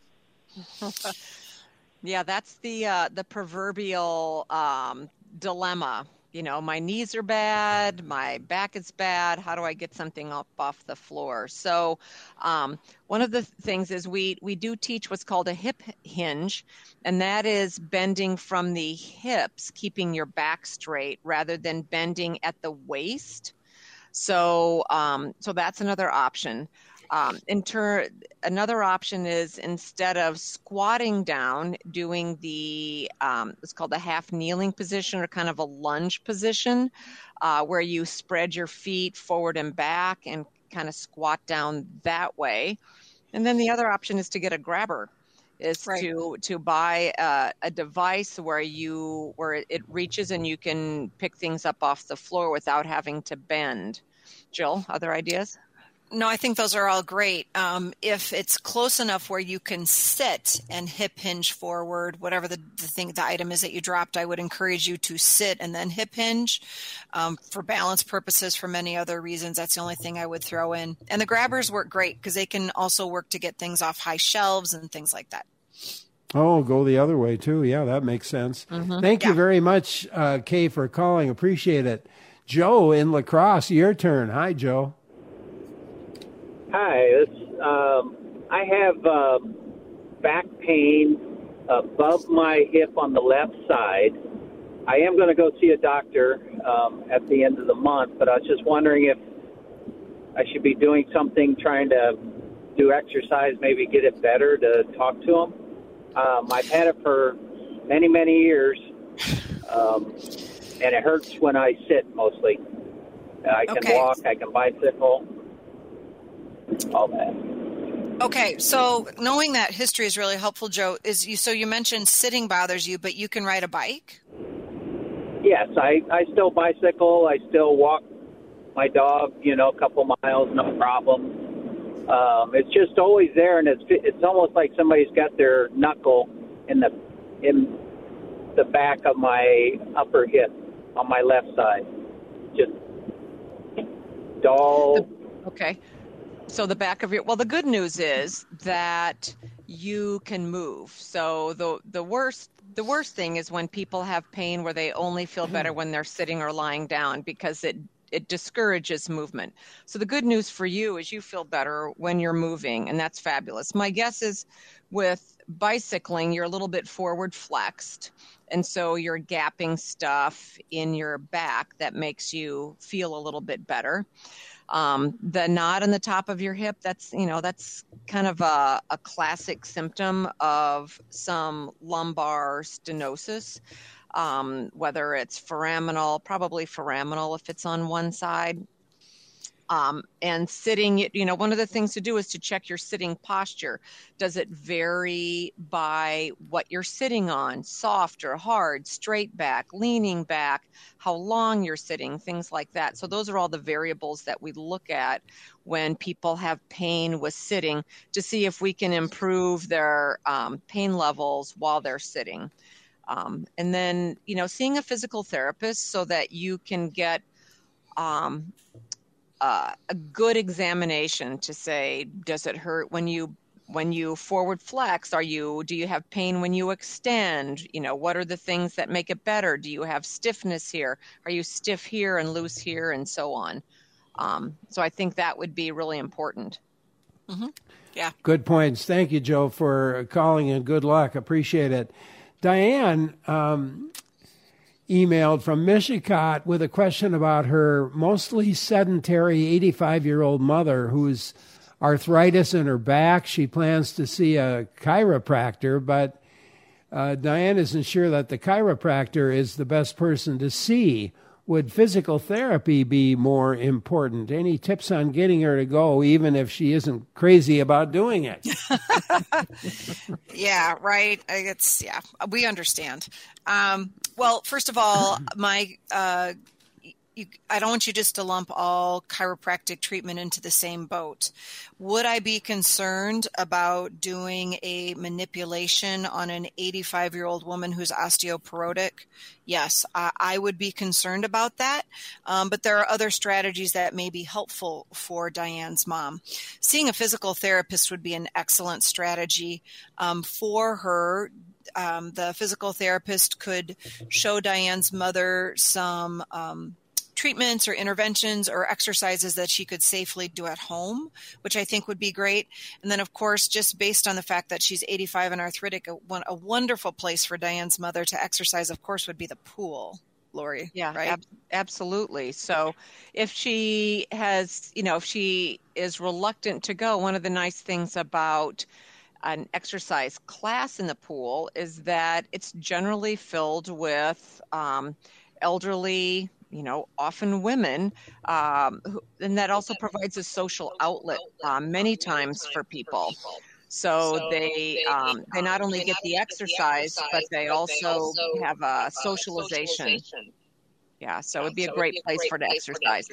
Yeah, that's the uh, the proverbial um, dilemma. You know, my knees are bad, my back is bad. How do I get something up off the floor? So um, one of the things is we, we do teach what's called a hip hinge, and that is bending from the hips, keeping your back straight rather than bending at the waist. So um, so that's another option. Um, in turn, another option is instead of squatting down, doing the, um, it's called the half kneeling position or kind of a lunge position, uh, where you spread your feet forward and back and kind of squat down that way. And then the other option is to get a grabber, is right. to to buy a, a device where you where it, it reaches and you can pick things up off the floor without having to bend. Jill, other ideas? No, I think those are all great. Um, if it's close enough where you can sit and hip hinge forward, whatever the, the thing, the item is that you dropped, I would encourage you to sit and then hip hinge um, for balance purposes. For many other reasons, that's the only thing I would throw in. And the grabbers work great because they can also work to get things off high shelves and things like that. Oh, go the other way too. Yeah, that makes sense. Mm-hmm. Thank yeah. you very much, uh, Kay, for calling. Appreciate it. Joe in La Crosse, your turn. Hi, Joe. Hi, it's, um, I have uh, back pain above my hip on the left side. I am going to go see a doctor um, at the end of the month, but I was just wondering if I should be doing something, trying to do exercise, maybe get it better, to talk to him. Um, I've had it for many, many years, um, and it hurts when I sit mostly. I can okay. walk, I can bicycle. All that. Okay, so knowing that history is really helpful, Joe. Is you so you mentioned sitting bothers you, but you can ride a bike? Yes, I, I still bicycle. I still walk my dog, you know, a couple miles, no problem. Um, it's just always there, and it's it's almost like somebody's got their knuckle in the in the back of my upper hip on my left side. Just dull. Okay. So the back of your, well, the good news is that you can move. So the the worst the worst thing is when people have pain where they only feel better when they're sitting or lying down, because it it discourages movement. So the good news for you is you feel better when you're moving, and that's fabulous. My guess is with bicycling, you're a little bit forward flexed, and so you're gapping stuff in your back that makes you feel a little bit better. Um, the knot on the top of your hip, that's, you know, that's kind of a, a classic symptom of some lumbar stenosis, um, whether it's foraminal, probably foraminal if it's on one side. Um, and sitting, you know, one of the things to do is to check your sitting posture. Does it vary by what you're sitting on? Soft or hard, straight back, leaning back, how long you're sitting, things like that. So those are all the variables that we look at when people have pain with sitting, to see if we can improve their um, pain levels while they're sitting. Um, and then, you know, seeing a physical therapist so that you can get um, uh, a good examination to say, does it hurt when you when you forward flex? Are you do you have pain when you extend? You know, what are the things that make it better? Do you have stiffness here? Are you stiff here and loose here, and so on? Um, so I think that would be really important. Mm-hmm. Yeah. Good points. Thank you, Joe, for calling, and good luck. Appreciate it. Diane um, emailed from Mishicot with a question about her mostly sedentary eighty-five-year-old mother who's arthritis in her back. She plans to see a chiropractor, but uh, Diane isn't sure that the chiropractor is the best person to see. Would physical therapy be more important? Any tips on getting her to go, even if she isn't crazy about doing it? Yeah, right. It's yeah, we understand. Um, well, first of all, my uh, you, I don't want you just to lump all chiropractic treatment into the same boat. Would I be concerned about doing a manipulation on an eighty-five-year-old woman who's osteoporotic? Yes, I, I would be concerned about that. Um, but there are other strategies that may be helpful for Diane's mom. Seeing a physical therapist would be an excellent strategy um, for her. Um, the physical therapist could show Diane's mother some um, treatments or interventions or exercises that she could safely do at home, which I think would be great. And then, of course, just based on the fact that she's eighty-five and arthritic, a, a wonderful place for Diane's mother to exercise, of course, would be the pool. Lori, yeah, right? ab- absolutely. So if she has, you know, if she is reluctant to go, one of the nice things about an exercise class in the pool is that it's generally filled with um, elderly, you know, often women, um, who, and that also provides a social outlet uh, many times for people. So they um, they not only get the exercise, but they also have a socialization. Yeah, so it would be a great place for the exercise.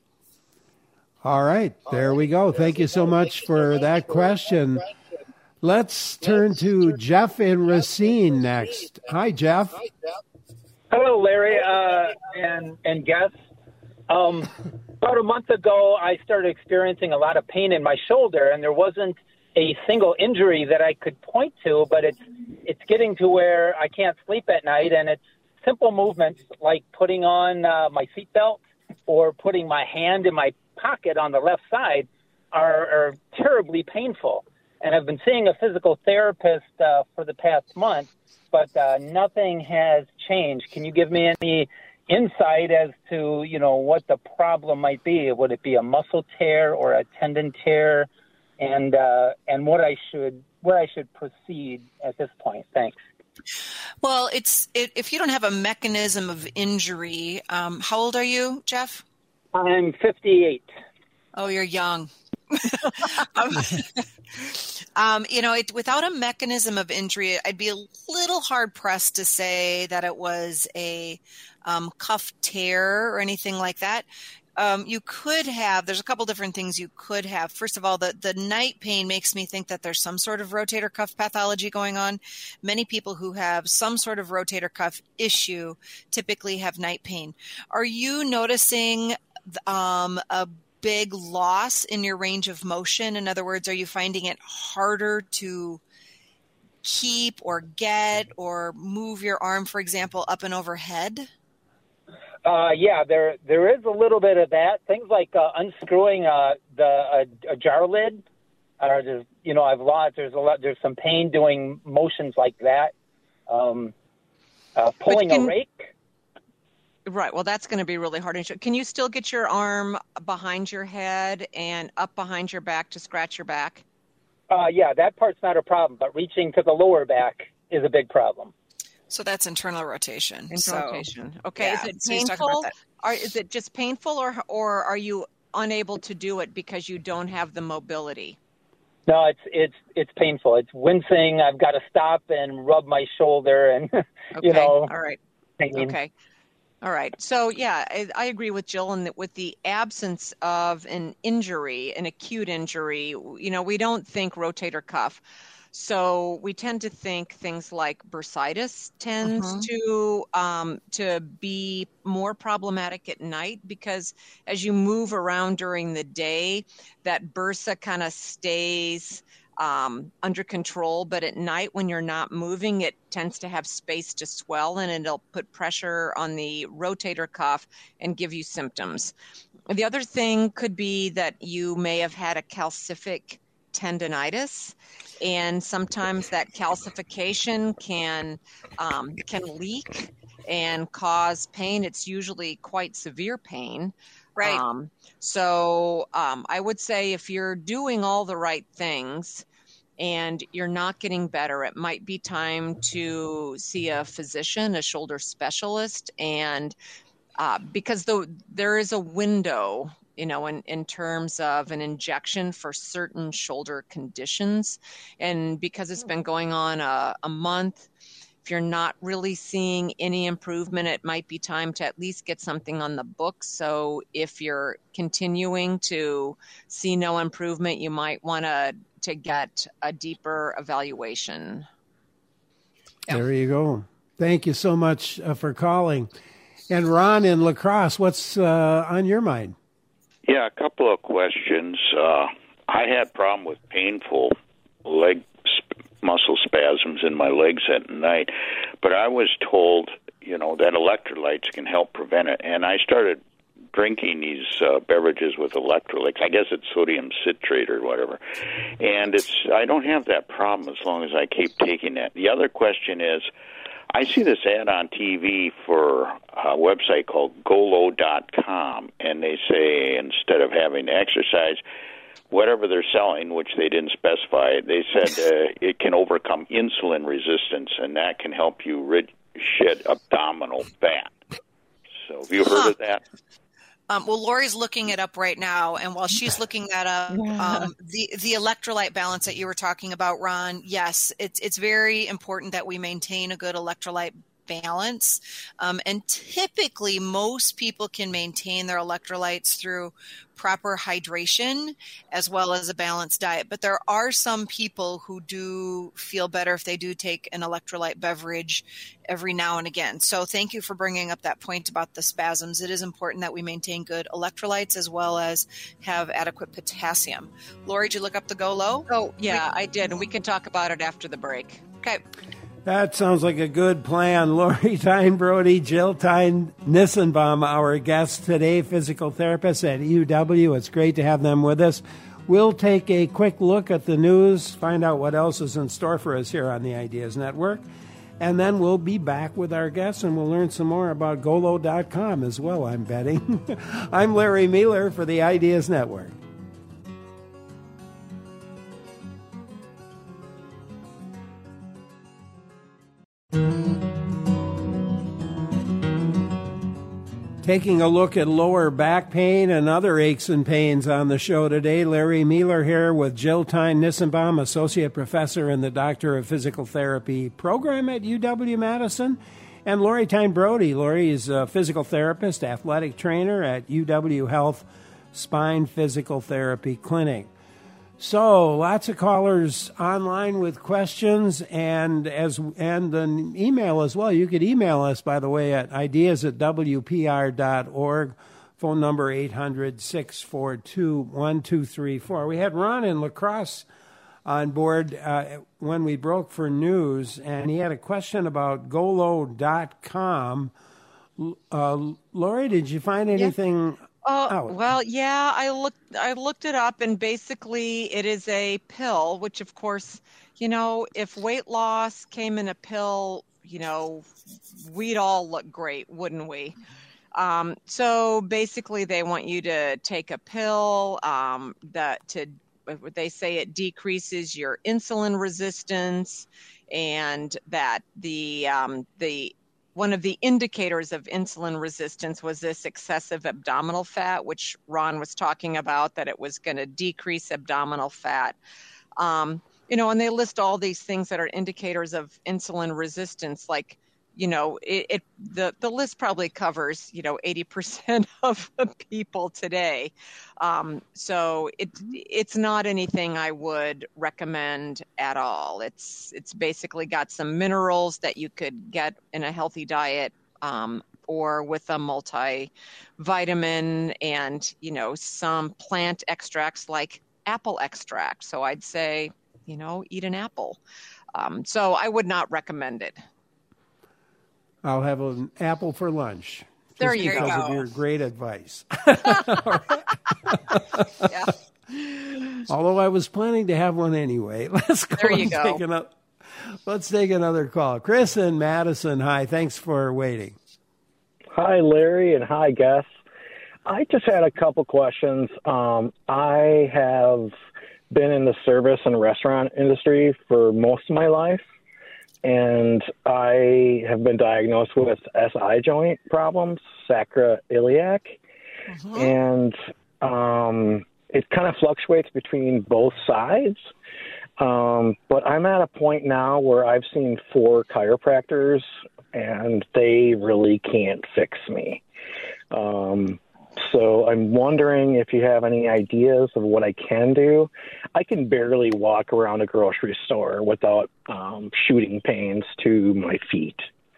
All right, there we go. Thank you so much for that question. Let's turn to Jeff in Racine next. Hi, Jeff. Hello, Larry, uh, and and guests. Um, about a month ago, I started experiencing a lot of pain in my shoulder, and there wasn't a single injury that I could point to, but it's it's getting to where I can't sleep at night, and it's simple movements like putting on uh, my seatbelt or putting my hand in my pocket on the left side are, are terribly painful. And I've been seeing a physical therapist uh, for the past month, but uh, nothing has changed. Can you give me any insight as to, you know, what the problem might be? Would it be a muscle tear or a tendon tear? And uh, and what I should where I should proceed at this point? Thanks. Well, it's it, if you don't have a mechanism of injury, um, how old are you, Jeff? I'm fifty-eight. Oh, you're young. um, um, you know, it, without a mechanism of injury, I'd be a little hard pressed to say that it was a um, cuff tear or anything like that. Um, you could have, there's a couple different things you could have. First of all, the, the night pain makes me think that there's some sort of rotator cuff pathology going on. Many people who have some sort of rotator cuff issue typically have night pain. Are you noticing um, a big loss in your range of motion? In other words, are you finding it harder to keep or get or move your arm, for example, up and overhead? Uh, yeah, there there is a little bit of that. Things like uh, unscrewing uh, the a, a jar lid, or there's, you know, I've lost. There's a lot. There's some pain doing motions like that. Um, uh, pulling can, a rake. Right. Well, that's going to be really hard. Can you still get your arm behind your head and up behind your back to scratch your back? Uh, yeah, that part's not a problem, but reaching to the lower back is a big problem. So that's internal rotation. Internal so, rotation. Okay. Yeah, is it so painful? Are, is it just painful, or or are you unable to do it because you don't have the mobility? No, it's it's it's painful. It's wincing. I've got to stop and rub my shoulder, and okay. you know. All right. Pain. Okay. All right. So yeah, I, I agree with Jill in that with the absence of an injury, an acute injury, you know, we don't think rotator cuff. So we tend to think things like bursitis tends Mhm. to um, to be more problematic at night, because as you move around during the day, that bursa kind of stays um, under control. But at night, when you're not moving, it tends to have space to swell, and it'll put pressure on the rotator cuff and give you symptoms. The other thing could be that you may have had a calcific tendonitis, and sometimes that calcification can um, can leak and cause pain. It's usually quite severe pain. Right. Um, so um, I would say if you're doing all the right things and you're not getting better, it might be time to see a physician, a shoulder specialist, and uh, because the, there is a window, you know, in, in terms of an injection for certain shoulder conditions. And because it's been going on a, a month, if you're not really seeing any improvement, it might be time to at least get something on the books. So if you're continuing to see no improvement, you might want to to get a deeper evaluation. There you go. Thank you so much uh, for calling. And Ron in La Crosse, what's uh, on your mind? Yeah, a couple of questions. Uh, I had problem with painful leg sp- muscle spasms in my legs at night, but I was told, you know, that electrolytes can help prevent it, and I started drinking these uh, beverages with electrolytes. I guess it's sodium citrate or whatever, and it's I don't have that problem as long as I keep taking that. The other question is, I see this ad on T V for a website called Golo dot com, and they say instead of having to exercise, whatever they're selling, which they didn't specify, they said uh, it can overcome insulin resistance, and that can help you rid- shed abdominal fat. So have you heard Huh. of that? Um, well, Lori's looking it up right now, and while she's looking that up, um, the the electrolyte balance that you were talking about, Ron, yes, it's it's very important that we maintain a good electrolyte balance. Um, and typically, most people can maintain their electrolytes through proper hydration as well as a balanced diet. But there are some people who do feel better if they do take an electrolyte beverage every now and again. So thank you for bringing up that point about the spasms. It is important that we maintain good electrolytes as well as have adequate potassium. Lori, did you look up the Go Low? Oh, yeah, I did. And we can talk about it after the break. Okay. That sounds like a good plan. Lori Tyne Brody, Jill Tyne Nissenbaum, our guests today, physical therapists at U W. It's great to have them with us. We'll take a quick look at the news, find out what else is in store for us here on the Ideas Network, and then we'll be back with our guests and we'll learn some more about Golo dot com as well, I'm betting. I'm Larry Mueller for the Ideas Network. Taking a look at lower back pain and other aches and pains on the show today. Larry Mueller here with Jill Tyne Nissenbaum, Associate Professor in the Doctor of Physical Therapy program at U W-Madison, and Lori Tyne Brody. Lori is a physical therapist, athletic trainer at U W Health Spine Physical Therapy Clinic. So, lots of callers online with questions and as and an email as well. You could email us, by the way, at ideas at w p r dot org. Phone number eight hundred, six four two, one two three four. We had Ron in La Crosse on board uh, when we broke for news, and he had a question about Golo dot com. Uh, Lori, did you find anything? Yeah. Oh, out? Well, yeah, I looked I looked it up, and basically it is a pill, which of course, you know, if weight loss came in a pill, you know, we'd all look great, wouldn't we? Um, so basically they want you to take a pill um, that to they say it decreases your insulin resistance, and that the um, the one of the indicators of insulin resistance was this excessive abdominal fat, which Ron was talking about, that it was going to decrease abdominal fat. Um, you know, and they list all these things that are indicators of insulin resistance, like you know, it, it the, the list probably covers, you know, eighty percent of the people today. Um, so it it's not anything I would recommend at all. It's it's basically got some minerals that you could get in a healthy diet, um, or with a multivitamin, and, you know, some plant extracts like apple extract. So I'd say, you know, eat an apple. Um, so I would not recommend it. I'll have an apple for lunch. There you because go. Of your great advice. Yeah. Although I was planning to have one anyway. Let's go. There you and go. Take another, let's take another call. Chris in Madison. Hi. Thanks for waiting. Hi, Larry, and hi, Gus. I just had a couple questions. Um, I have been in the service and restaurant industry for most of my life, and I have been diagnosed with S I joint problems, sacroiliac, Mm-hmm. and um, it kind of fluctuates between both sides. Um, but I'm at a point now where I've seen four chiropractors, and they really can't fix me. Um, so I'm wondering if you have any ideas of what I can do. I can barely walk around a grocery store without um, shooting pains to my feet.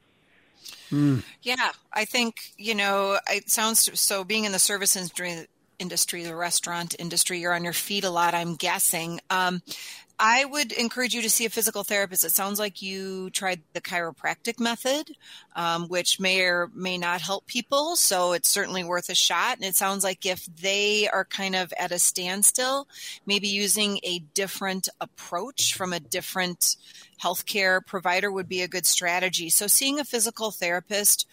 Mm. Yeah, I think, you know, it sounds so being in the service industry, industry, the restaurant industry, you're on your feet a lot, I'm guessing. Um, I would encourage you to see a physical therapist. It sounds like you tried the chiropractic method, um, which may or may not help people. So it's certainly worth a shot. And it sounds like if they are kind of at a standstill, maybe using a different approach from a different healthcare provider would be a good strategy. So seeing a physical therapist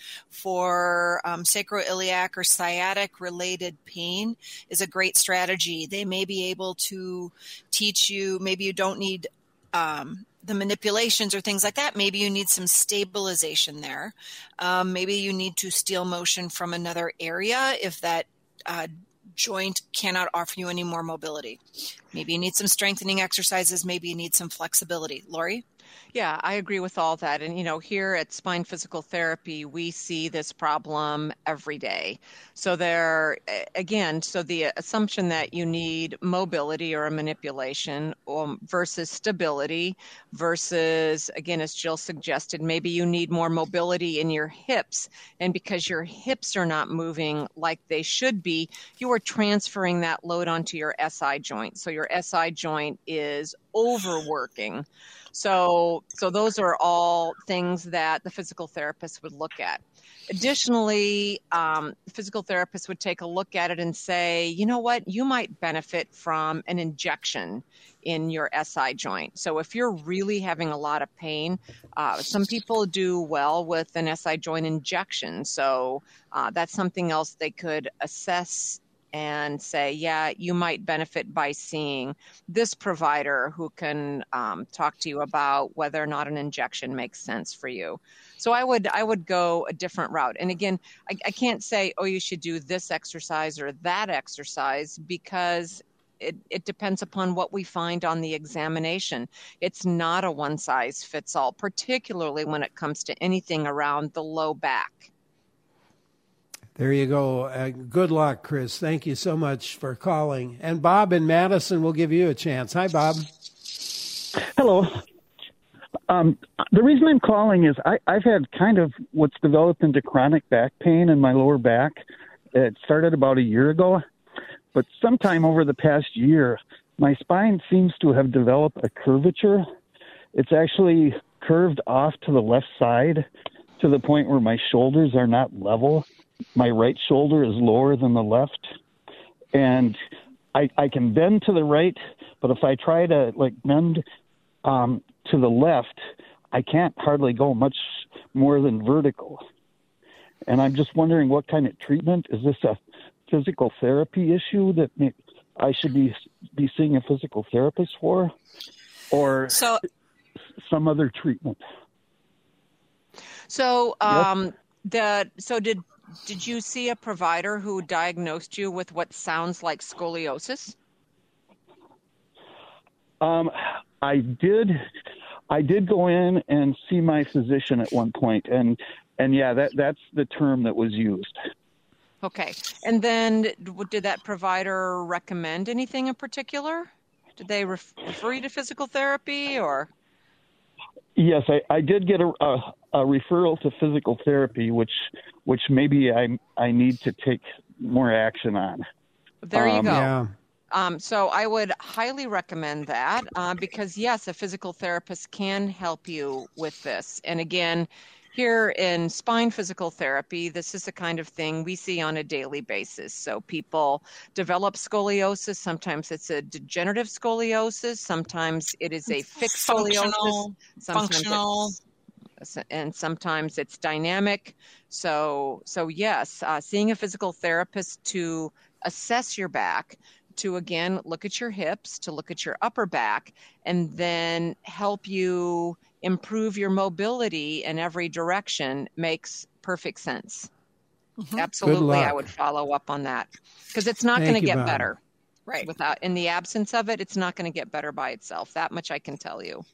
for um, sacroiliac or sciatic related pain is a great strategy. They may be able to teach you, maybe you don't need um, the manipulations or things like that. Maybe you need some stabilization there. Um, maybe you need to steal motion from another area if that uh, joint cannot offer you any more mobility. Maybe you need some strengthening exercises. Maybe you need some flexibility. Lori? Yeah, I agree with all that. And, you know, here at Spine Physical Therapy, we see this problem every day. So there, again, so the assumption that you need mobility or a manipulation um, versus stability versus, again, as Jill suggested, maybe you need more mobility in your hips. And because your hips are not moving like they should be, you are transferring that load onto your S I joint. So your S I joint is overworking. So, so those are all things that the physical therapist would look at. Additionally, um, the physical therapist would take a look at it and say, you know what, you might benefit from an injection in your S I joint. So if you're really having a lot of pain, uh, some people do well with an S I joint injection. So uh, that's something else they could assess and say, yeah, you might benefit by seeing this provider who can um, talk to you about whether or not an injection makes sense for you. So I would I would go a different route. And again, I, I can't say, oh, you should do this exercise or that exercise, because it, it depends upon what we find on the examination. It's not a one size fits all, particularly when it comes to anything around the low back. There you go. Uh, good luck, Chris. Thank you so much for calling. And Bob in Madison will give you a chance. Hi, Bob. Hello. Um, the reason I'm calling is I, I've had kind of what's developed into chronic back pain in my lower back. It started about a year ago, but sometime over the past year, my spine seems to have developed a curvature. It's actually curved off to the left side to the point where my shoulders are not level. My right shoulder is lower than the left, and I, I can bend to the right, but if I try to like bend um, to the left, I can't hardly go much more than vertical. And I'm just wondering what kind of treatment. Is this a physical therapy issue that may, I should be be seeing a physical therapist for, or so, some other treatment? So, um, yep. the so did. Did you see a provider who diagnosed you with what sounds like scoliosis? Um, I did. I did go in and see my physician at one point, and and yeah, that that's the term that was used. Okay. And then did that provider recommend anything in particular? Did they ref- refer you to physical therapy or? Yes, I, I did get a, a, a referral to physical therapy, which which maybe I I need to take more action on. There you um, go. Yeah. Um, so I would highly recommend that uh, because, yes, a physical therapist can help you with this. And again, here in spine physical therapy, this is the kind of thing we see on a daily basis. So people develop scoliosis. Sometimes it's a degenerative scoliosis. Sometimes it is a fixed Functional, scoliosis. Sometimes functional. it's, and sometimes it's dynamic. So, so yes, uh, seeing a physical therapist to assess your back, to again look at your hips, to look at your upper back, and then help you improve your mobility in every direction makes perfect sense. Mm-hmm. Absolutely, I would follow up on that because it's not going to get Bob. better. Right. Without, in the absence of it, it's not going to get better by itself. That much I can tell you.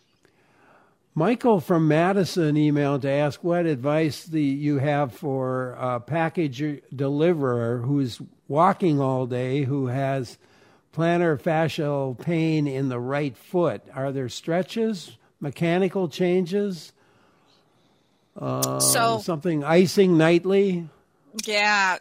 Michael from Madison emailed to ask what advice the, you have for a package deliverer who's walking all day, who has plantar fascial pain in the right foot. Are there stretches, mechanical changes, uh, So- something icing nightly? Yeah,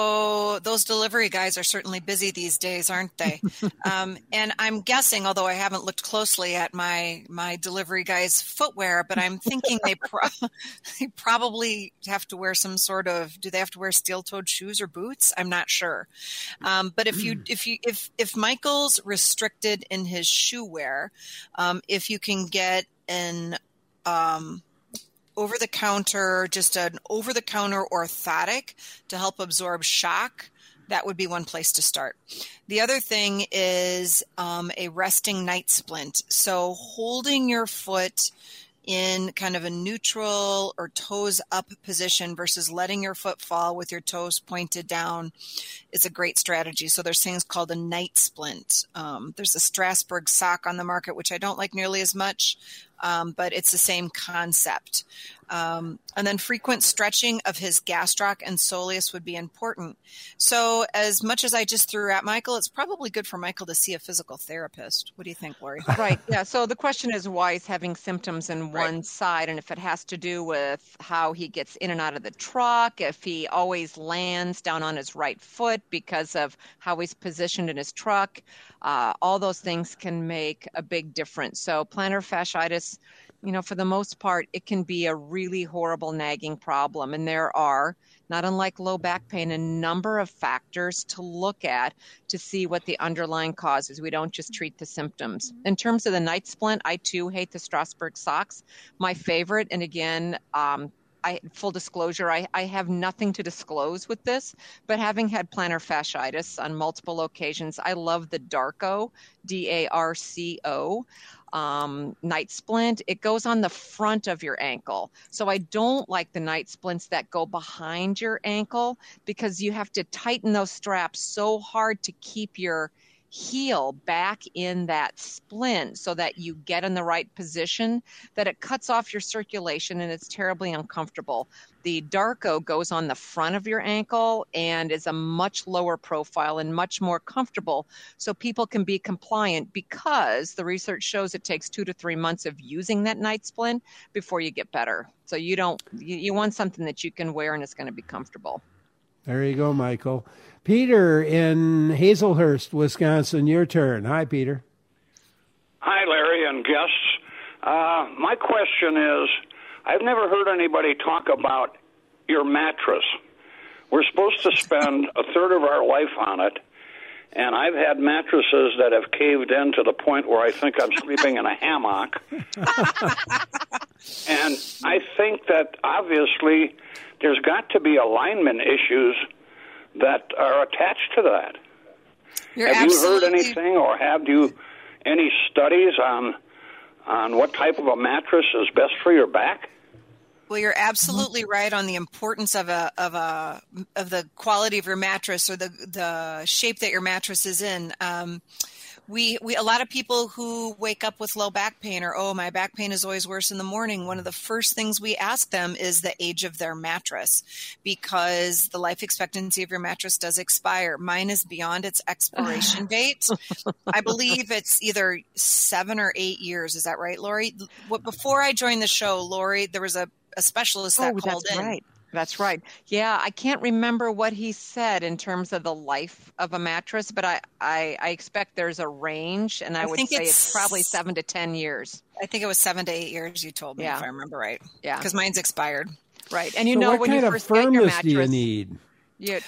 so those delivery guys are certainly busy these days, aren't they? um, and I'm guessing, although I haven't looked closely at my my delivery guys' footwear, but I'm thinking they, pro- they probably have to wear some sort of. Do they have to wear steel-toed shoes or boots? I'm not sure. Um, but if you if you if if Michael's restricted in his shoe wear, um, if you can get an um, over-the-counter, just an over-the-counter orthotic to help absorb shock, that would be one place to start. The other thing is um, a resting night splint. So holding your foot in kind of a neutral or toes up position versus letting your foot fall with your toes pointed down is a great strategy. So there's things called a night splint. Um, there's a Strasbourg sock on the market, which I don't like nearly as much, um, but it's the same concept. Um, and then frequent stretching of his gastroc and soleus would be important. So as much as I just threw at Michael, it's probably good for Michael to see a physical therapist. What do you think, Lori? Right. Yeah. So the question is why he's having symptoms in one right. side, and if it has to do with how he gets in and out of the truck, if he always lands down on his right foot because of how he's positioned in his truck, uh, all those things can make a big difference. So plantar fasciitis, you know, for the most part, it can be a really horrible nagging problem. And there are, not unlike low back pain, a number of factors to look at to see what the underlying cause is. We don't just treat the symptoms. In terms of the night splint, I too hate the Strasbourg socks. My favorite, and again, um, I, full disclosure, I, I have nothing to disclose with this, but having had plantar fasciitis on multiple occasions, I love the Darco, D A R C O. Um, night splint. It goes on the front of your ankle. So I don't like the night splints that go behind your ankle because you have to tighten those straps so hard to keep your heel back in that splint so that you get in the right position that it cuts off your circulation and it's terribly uncomfortable. The Darco goes on the front of your ankle and is a much lower profile and much more comfortable so people can be compliant because the research shows it takes two to three months of using that night splint before you get better. So you don't, you, you want something that you can wear and it's going to be comfortable. There you go, Michael. Peter in Hazelhurst, Wisconsin, your turn. Hi, Peter. Hi, Larry and guests. Uh, my question is, I've never heard anybody talk about your mattress. We're supposed to spend a third of our life on it, and I've had mattresses that have caved in to the point where I think I'm sleeping in a hammock. And I think that obviously there's got to be alignment issues that are attached to that. You're have you heard absolutely- anything, or have you any studies on on what type of a mattress is best for your back? Well, you're absolutely right on the importance of a of a of the quality of your mattress or the the shape that your mattress is in. Um, We, we, a lot of people who wake up with low back pain or, oh, my back pain is always worse in the morning. One of the first things we ask them is the age of their mattress, because the life expectancy of your mattress does expire. Mine is beyond its expiration date. I believe it's either seven or eight years. Is that right, Lori? Before I joined the show, Lori, there was a, a specialist that oh, called that's in. Right. That's right. Yeah, I can't remember what he said in terms of the life of a mattress, but I, I, I expect there's a range, and I, I would think say it's, it's probably seven to ten years. I think it was seven to eight years you told me, Yeah. if I remember right. Yeah. Because mine's expired. Right. And you So know what when kind you of first get your firmness mattress, do you need? you,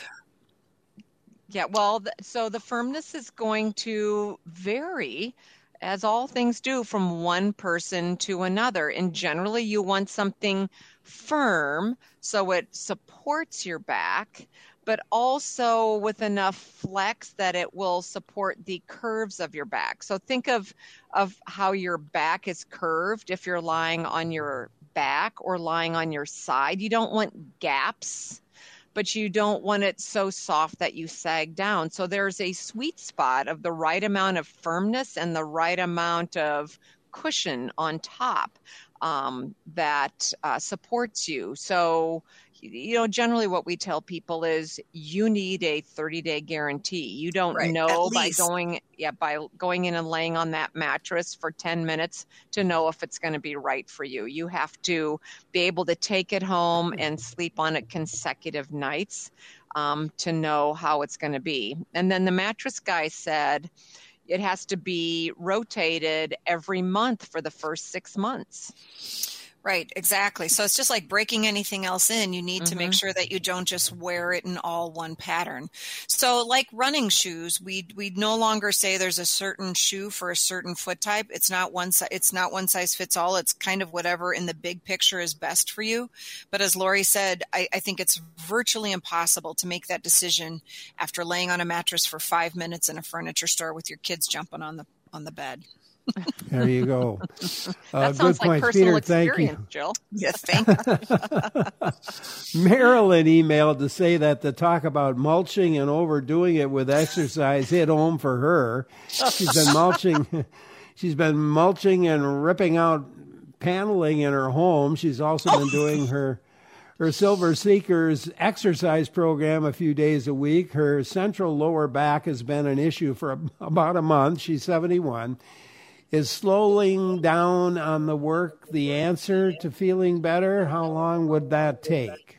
yeah, well, th- so the firmness is going to vary, as all things do, from one person to another. And generally, you want something firm so it supports your back, but also with enough flex that it will support the curves of your back. So think of, of how your back is curved if you're lying on your back or lying on your side. You don't want gaps, but you don't want it so soft that you sag down. So there's a sweet spot of the right amount of firmness and the right amount of cushion on top um, that uh, supports you. So, you know, generally what we tell people is you need a thirty-day guarantee. You don't Right, know at by least. going, yeah, by going in and laying on that mattress for ten minutes to know if it's going to be right for you. You have to be able to take it home and sleep on it consecutive nights um, to know how it's going to be. And then the mattress guy said it has to be rotated every month for the first six months. Right, exactly. So it's just like breaking anything else in. You need to make Mhm. sure that you don't just wear it in all one pattern. So like running shoes, we we no longer say there's a certain shoe for a certain foot type. It's not one si- it's not one size fits all. It's kind of whatever in the big picture is best for you. But as Lori said, I, I think it's virtually impossible to make that decision after laying on a mattress for five minutes in a furniture store with your kids jumping on the on the bed. There you go. That Uh, sounds good like points, personal Peter. Thank you. experience, Jill. Yes, thank you. Marilyn emailed to say that the talk about mulching and overdoing it with exercise hit home for her. She's been mulching. She's been mulching and ripping out paneling in her home. She's also been doing her her Silver Seekers exercise program a few days a week. Her central lower back has been an issue for about a month. She's seventy-one. Is slowing down on the work the answer to feeling better? How long would that take?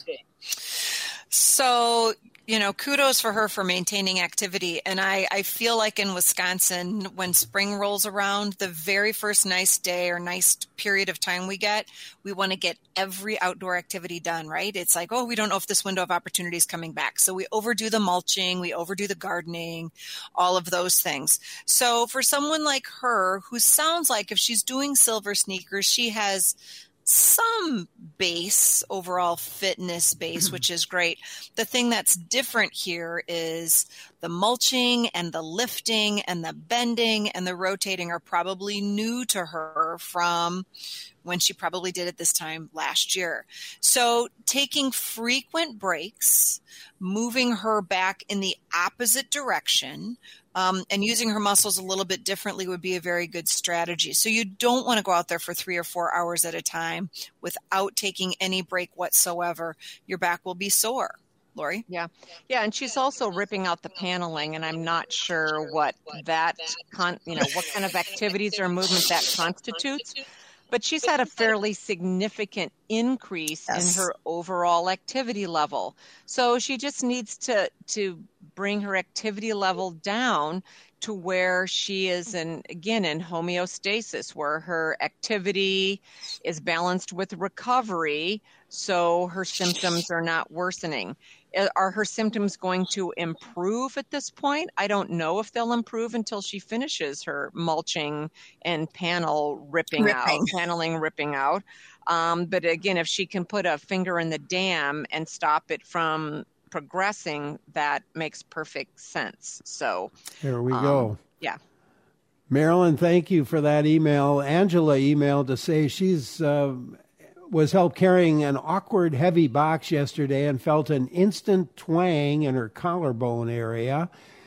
So, you know, kudos for her for maintaining activity. And I, I feel like in Wisconsin, when spring rolls around, the very first nice day or nice period of time we get, we want to get every outdoor activity done, right? It's like, oh, we don't know if this window of opportunity is coming back. So we overdo the mulching, we overdo the gardening, all of those things. So for someone like her, who sounds like if she's doing Silver Sneakers, she has some base, overall fitness base, which is great. The thing that's different here is the mulching and the lifting and the bending and the rotating are probably new to her from when she probably did it this time last year. So taking frequent breaks, moving her back in the opposite direction, Um, and using her muscles a little bit differently would be a very good strategy. So you don't want to go out there for three or four hours at a time without taking any break whatsoever. Your back will be sore. Lori? Yeah. Yeah. And she's also ripping out the paneling, and I'm not sure what that, con- you know, what kind of activities or movement that constitutes. But she's had a fairly significant increase Yes. in her overall activity level. So she just needs to, to bring her activity level down to where she is in, again, in homeostasis, where her activity is balanced with recovery, so her symptoms are not worsening. Are her symptoms going to improve at this point? I don't know if they'll improve until she finishes her mulching and panel ripping, Ripping. out, paneling ripping out. Um, but again, if she can put a finger in the dam and stop it from progressing, that makes perfect sense. So There we um, go. Yeah. Marilyn, thank you for that email. Angela emailed to say she's uh, was helped carrying an awkward heavy box yesterday and felt an instant twang in her collarbone area.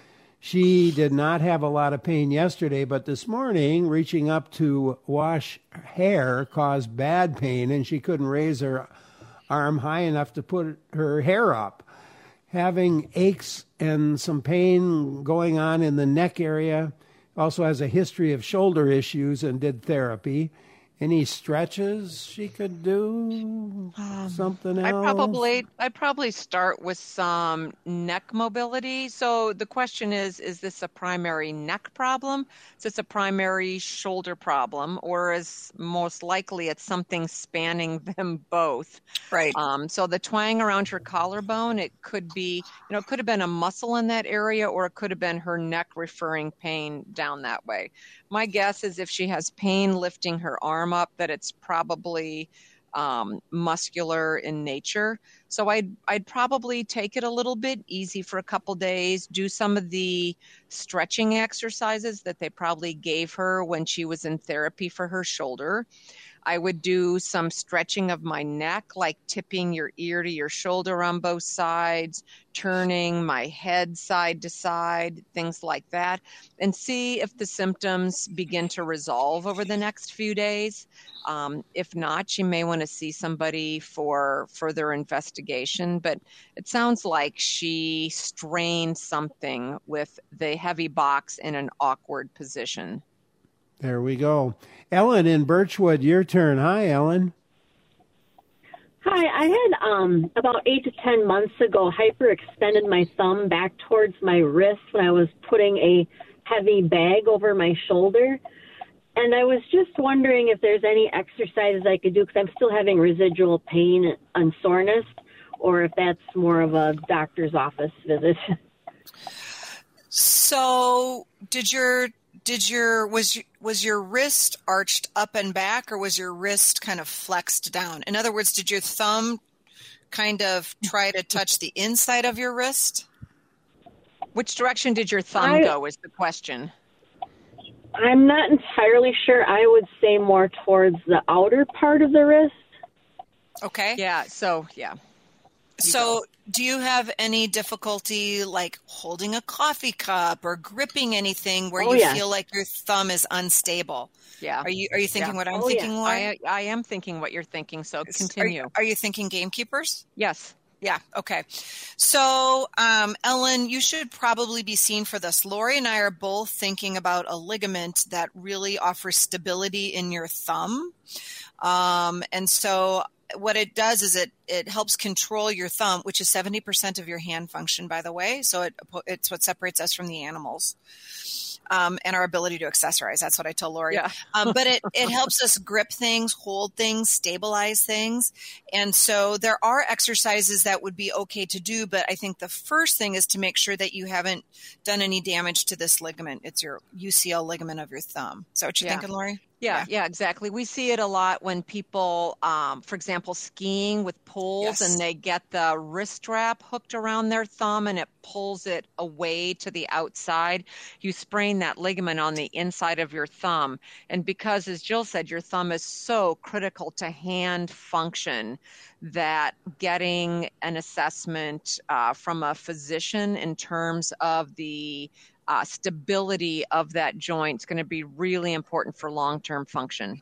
She did not have a lot of pain yesterday, but this morning, reaching up to wash hair caused bad pain, and she couldn't raise her arm high enough to put her hair up. Having aches and some pain going on in the neck area. Also has a history of shoulder issues and did therapy. Any stretches she could do? Um, Something else? I probably I probably start with some neck mobility. So the question is, is this a primary neck problem? Is this a primary shoulder problem? Or is most likely it's something spanning them both? Right. Um, so the twang around her collarbone, it could be, you know, it could have been a muscle in that area, or it could have been her neck referring pain down that way. My guess is if she has pain lifting her arm up, that it's probably um, muscular in nature. So I'd, I'd probably take it a little bit easy for a couple days, do some of the stretching exercises that they probably gave her when she was in therapy for her shoulder. I would do some stretching of my neck, like tipping your ear to your shoulder on both sides, turning my head side to side, things like that, and see if the symptoms begin to resolve over the next few days. Um, if not, she may want to see somebody for further investigation, but it sounds like she strained something with the heavy box in an awkward position. There we go. Ellen in Birchwood, your turn. Hi, Ellen. Hi, I had um, about eight to ten months ago hyperextended my thumb back towards my wrist when I was putting a heavy bag over my shoulder. And I was just wondering if there's any exercises I could do, because I'm still having residual pain and soreness, or if that's more of a doctor's office visit. So did your Did your was was your wrist arched up and back, or was your wrist kind of flexed down? In other words, did your thumb kind of try to touch the inside of your wrist? Which direction did your thumb I, go is the question. I'm not entirely sure. I would say more towards the outer part of the wrist. Okay. Yeah, so yeah. So do you have any difficulty like holding a coffee cup or gripping anything where oh, you yeah. feel like your thumb is unstable? Yeah. Are you are you thinking yeah. what I'm oh, thinking, yeah. Lauren? I, I am thinking what you're thinking, so continue. Are, are you thinking gamekeepers? Yes. Yeah. Okay. So, um, Ellen, you should probably be seen for this. Lori and I are both thinking about a ligament that really offers stability in your thumb. Um, and so what it does is it, it helps control your thumb, which is seventy percent of your hand function, by the way. So it, it's what separates us from the animals. Um, and our ability to accessorize. That's what I tell Lori. Yeah. um, but it, it helps us grip things, hold things, stabilize things. And so there are exercises that would be okay to do, but I think the first thing is to make sure that you haven't done any damage to this ligament. It's your U C L ligament of your thumb. Is that what you're Yeah. thinking, Lori? Yeah, yeah, exactly. We see it a lot when people, um, for example, skiing with poles, Yes. and they get the wrist strap hooked around their thumb and it pulls it away to the outside. You sprain that ligament on the inside of your thumb. And because, as Jill said, your thumb is so critical to hand function, that getting an assessment uh, from a physician in terms of the Uh, stability of that joint is going to be really important for long-term function.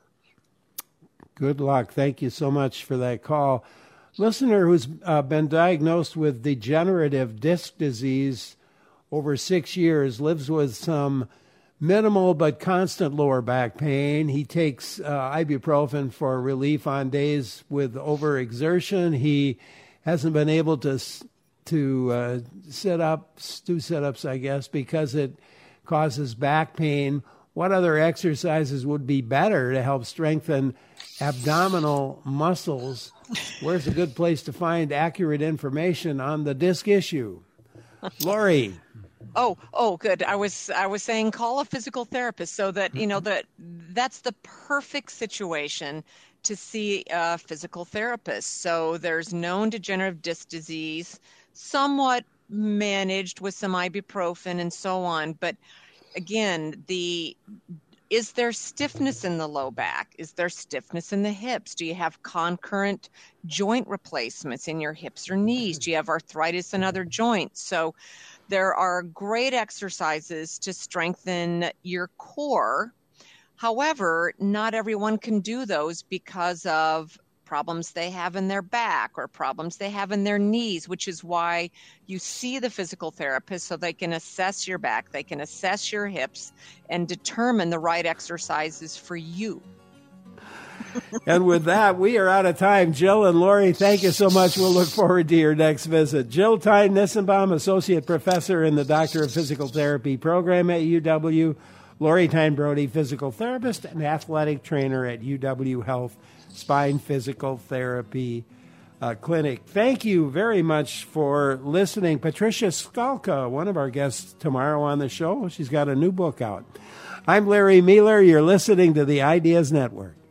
Good luck. Thank you so much for that call. Listener who's uh, been diagnosed with degenerative disc disease over six years, lives with some minimal but constant lower back pain. He takes uh, ibuprofen for relief on days with overexertion. He hasn't been able to to uh, sit up, do sit-ups, I guess, because it causes back pain. What other exercises would be better to help strengthen abdominal muscles? Where's a good place to find accurate information on the disc issue? Lori. Oh, oh, good. I was, I was saying call a physical therapist, so that, you know, that that's the perfect situation to see a physical therapist. So there's known degenerative disc disease, somewhat managed with some ibuprofen and so on. But again, the is there stiffness in the low back? Is there stiffness in the hips? Do you have concurrent joint replacements in your hips or knees? Do you have arthritis in other joints? So There are great exercises to strengthen your core. However, not everyone can do those because of problems they have in their back or problems they have in their knees, which is why you see the physical therapist so they can assess your back, they can assess your hips, and determine the right exercises for you. And with that, we are out of time. Jill and Lori, thank you so much. We'll look forward to your next visit. Jill Tyne Nissenbaum, Associate Professor in the Doctor of Physical Therapy program at U W. Lori Tyne Brody, Physical Therapist and Athletic Trainer at U W Health Spine Physical Therapy uh, Clinic. Thank you very much for listening. Patricia Skalka, one of our guests tomorrow on the show. She's got a new book out. I'm Larry Mueller. You're listening to the Ideas Network.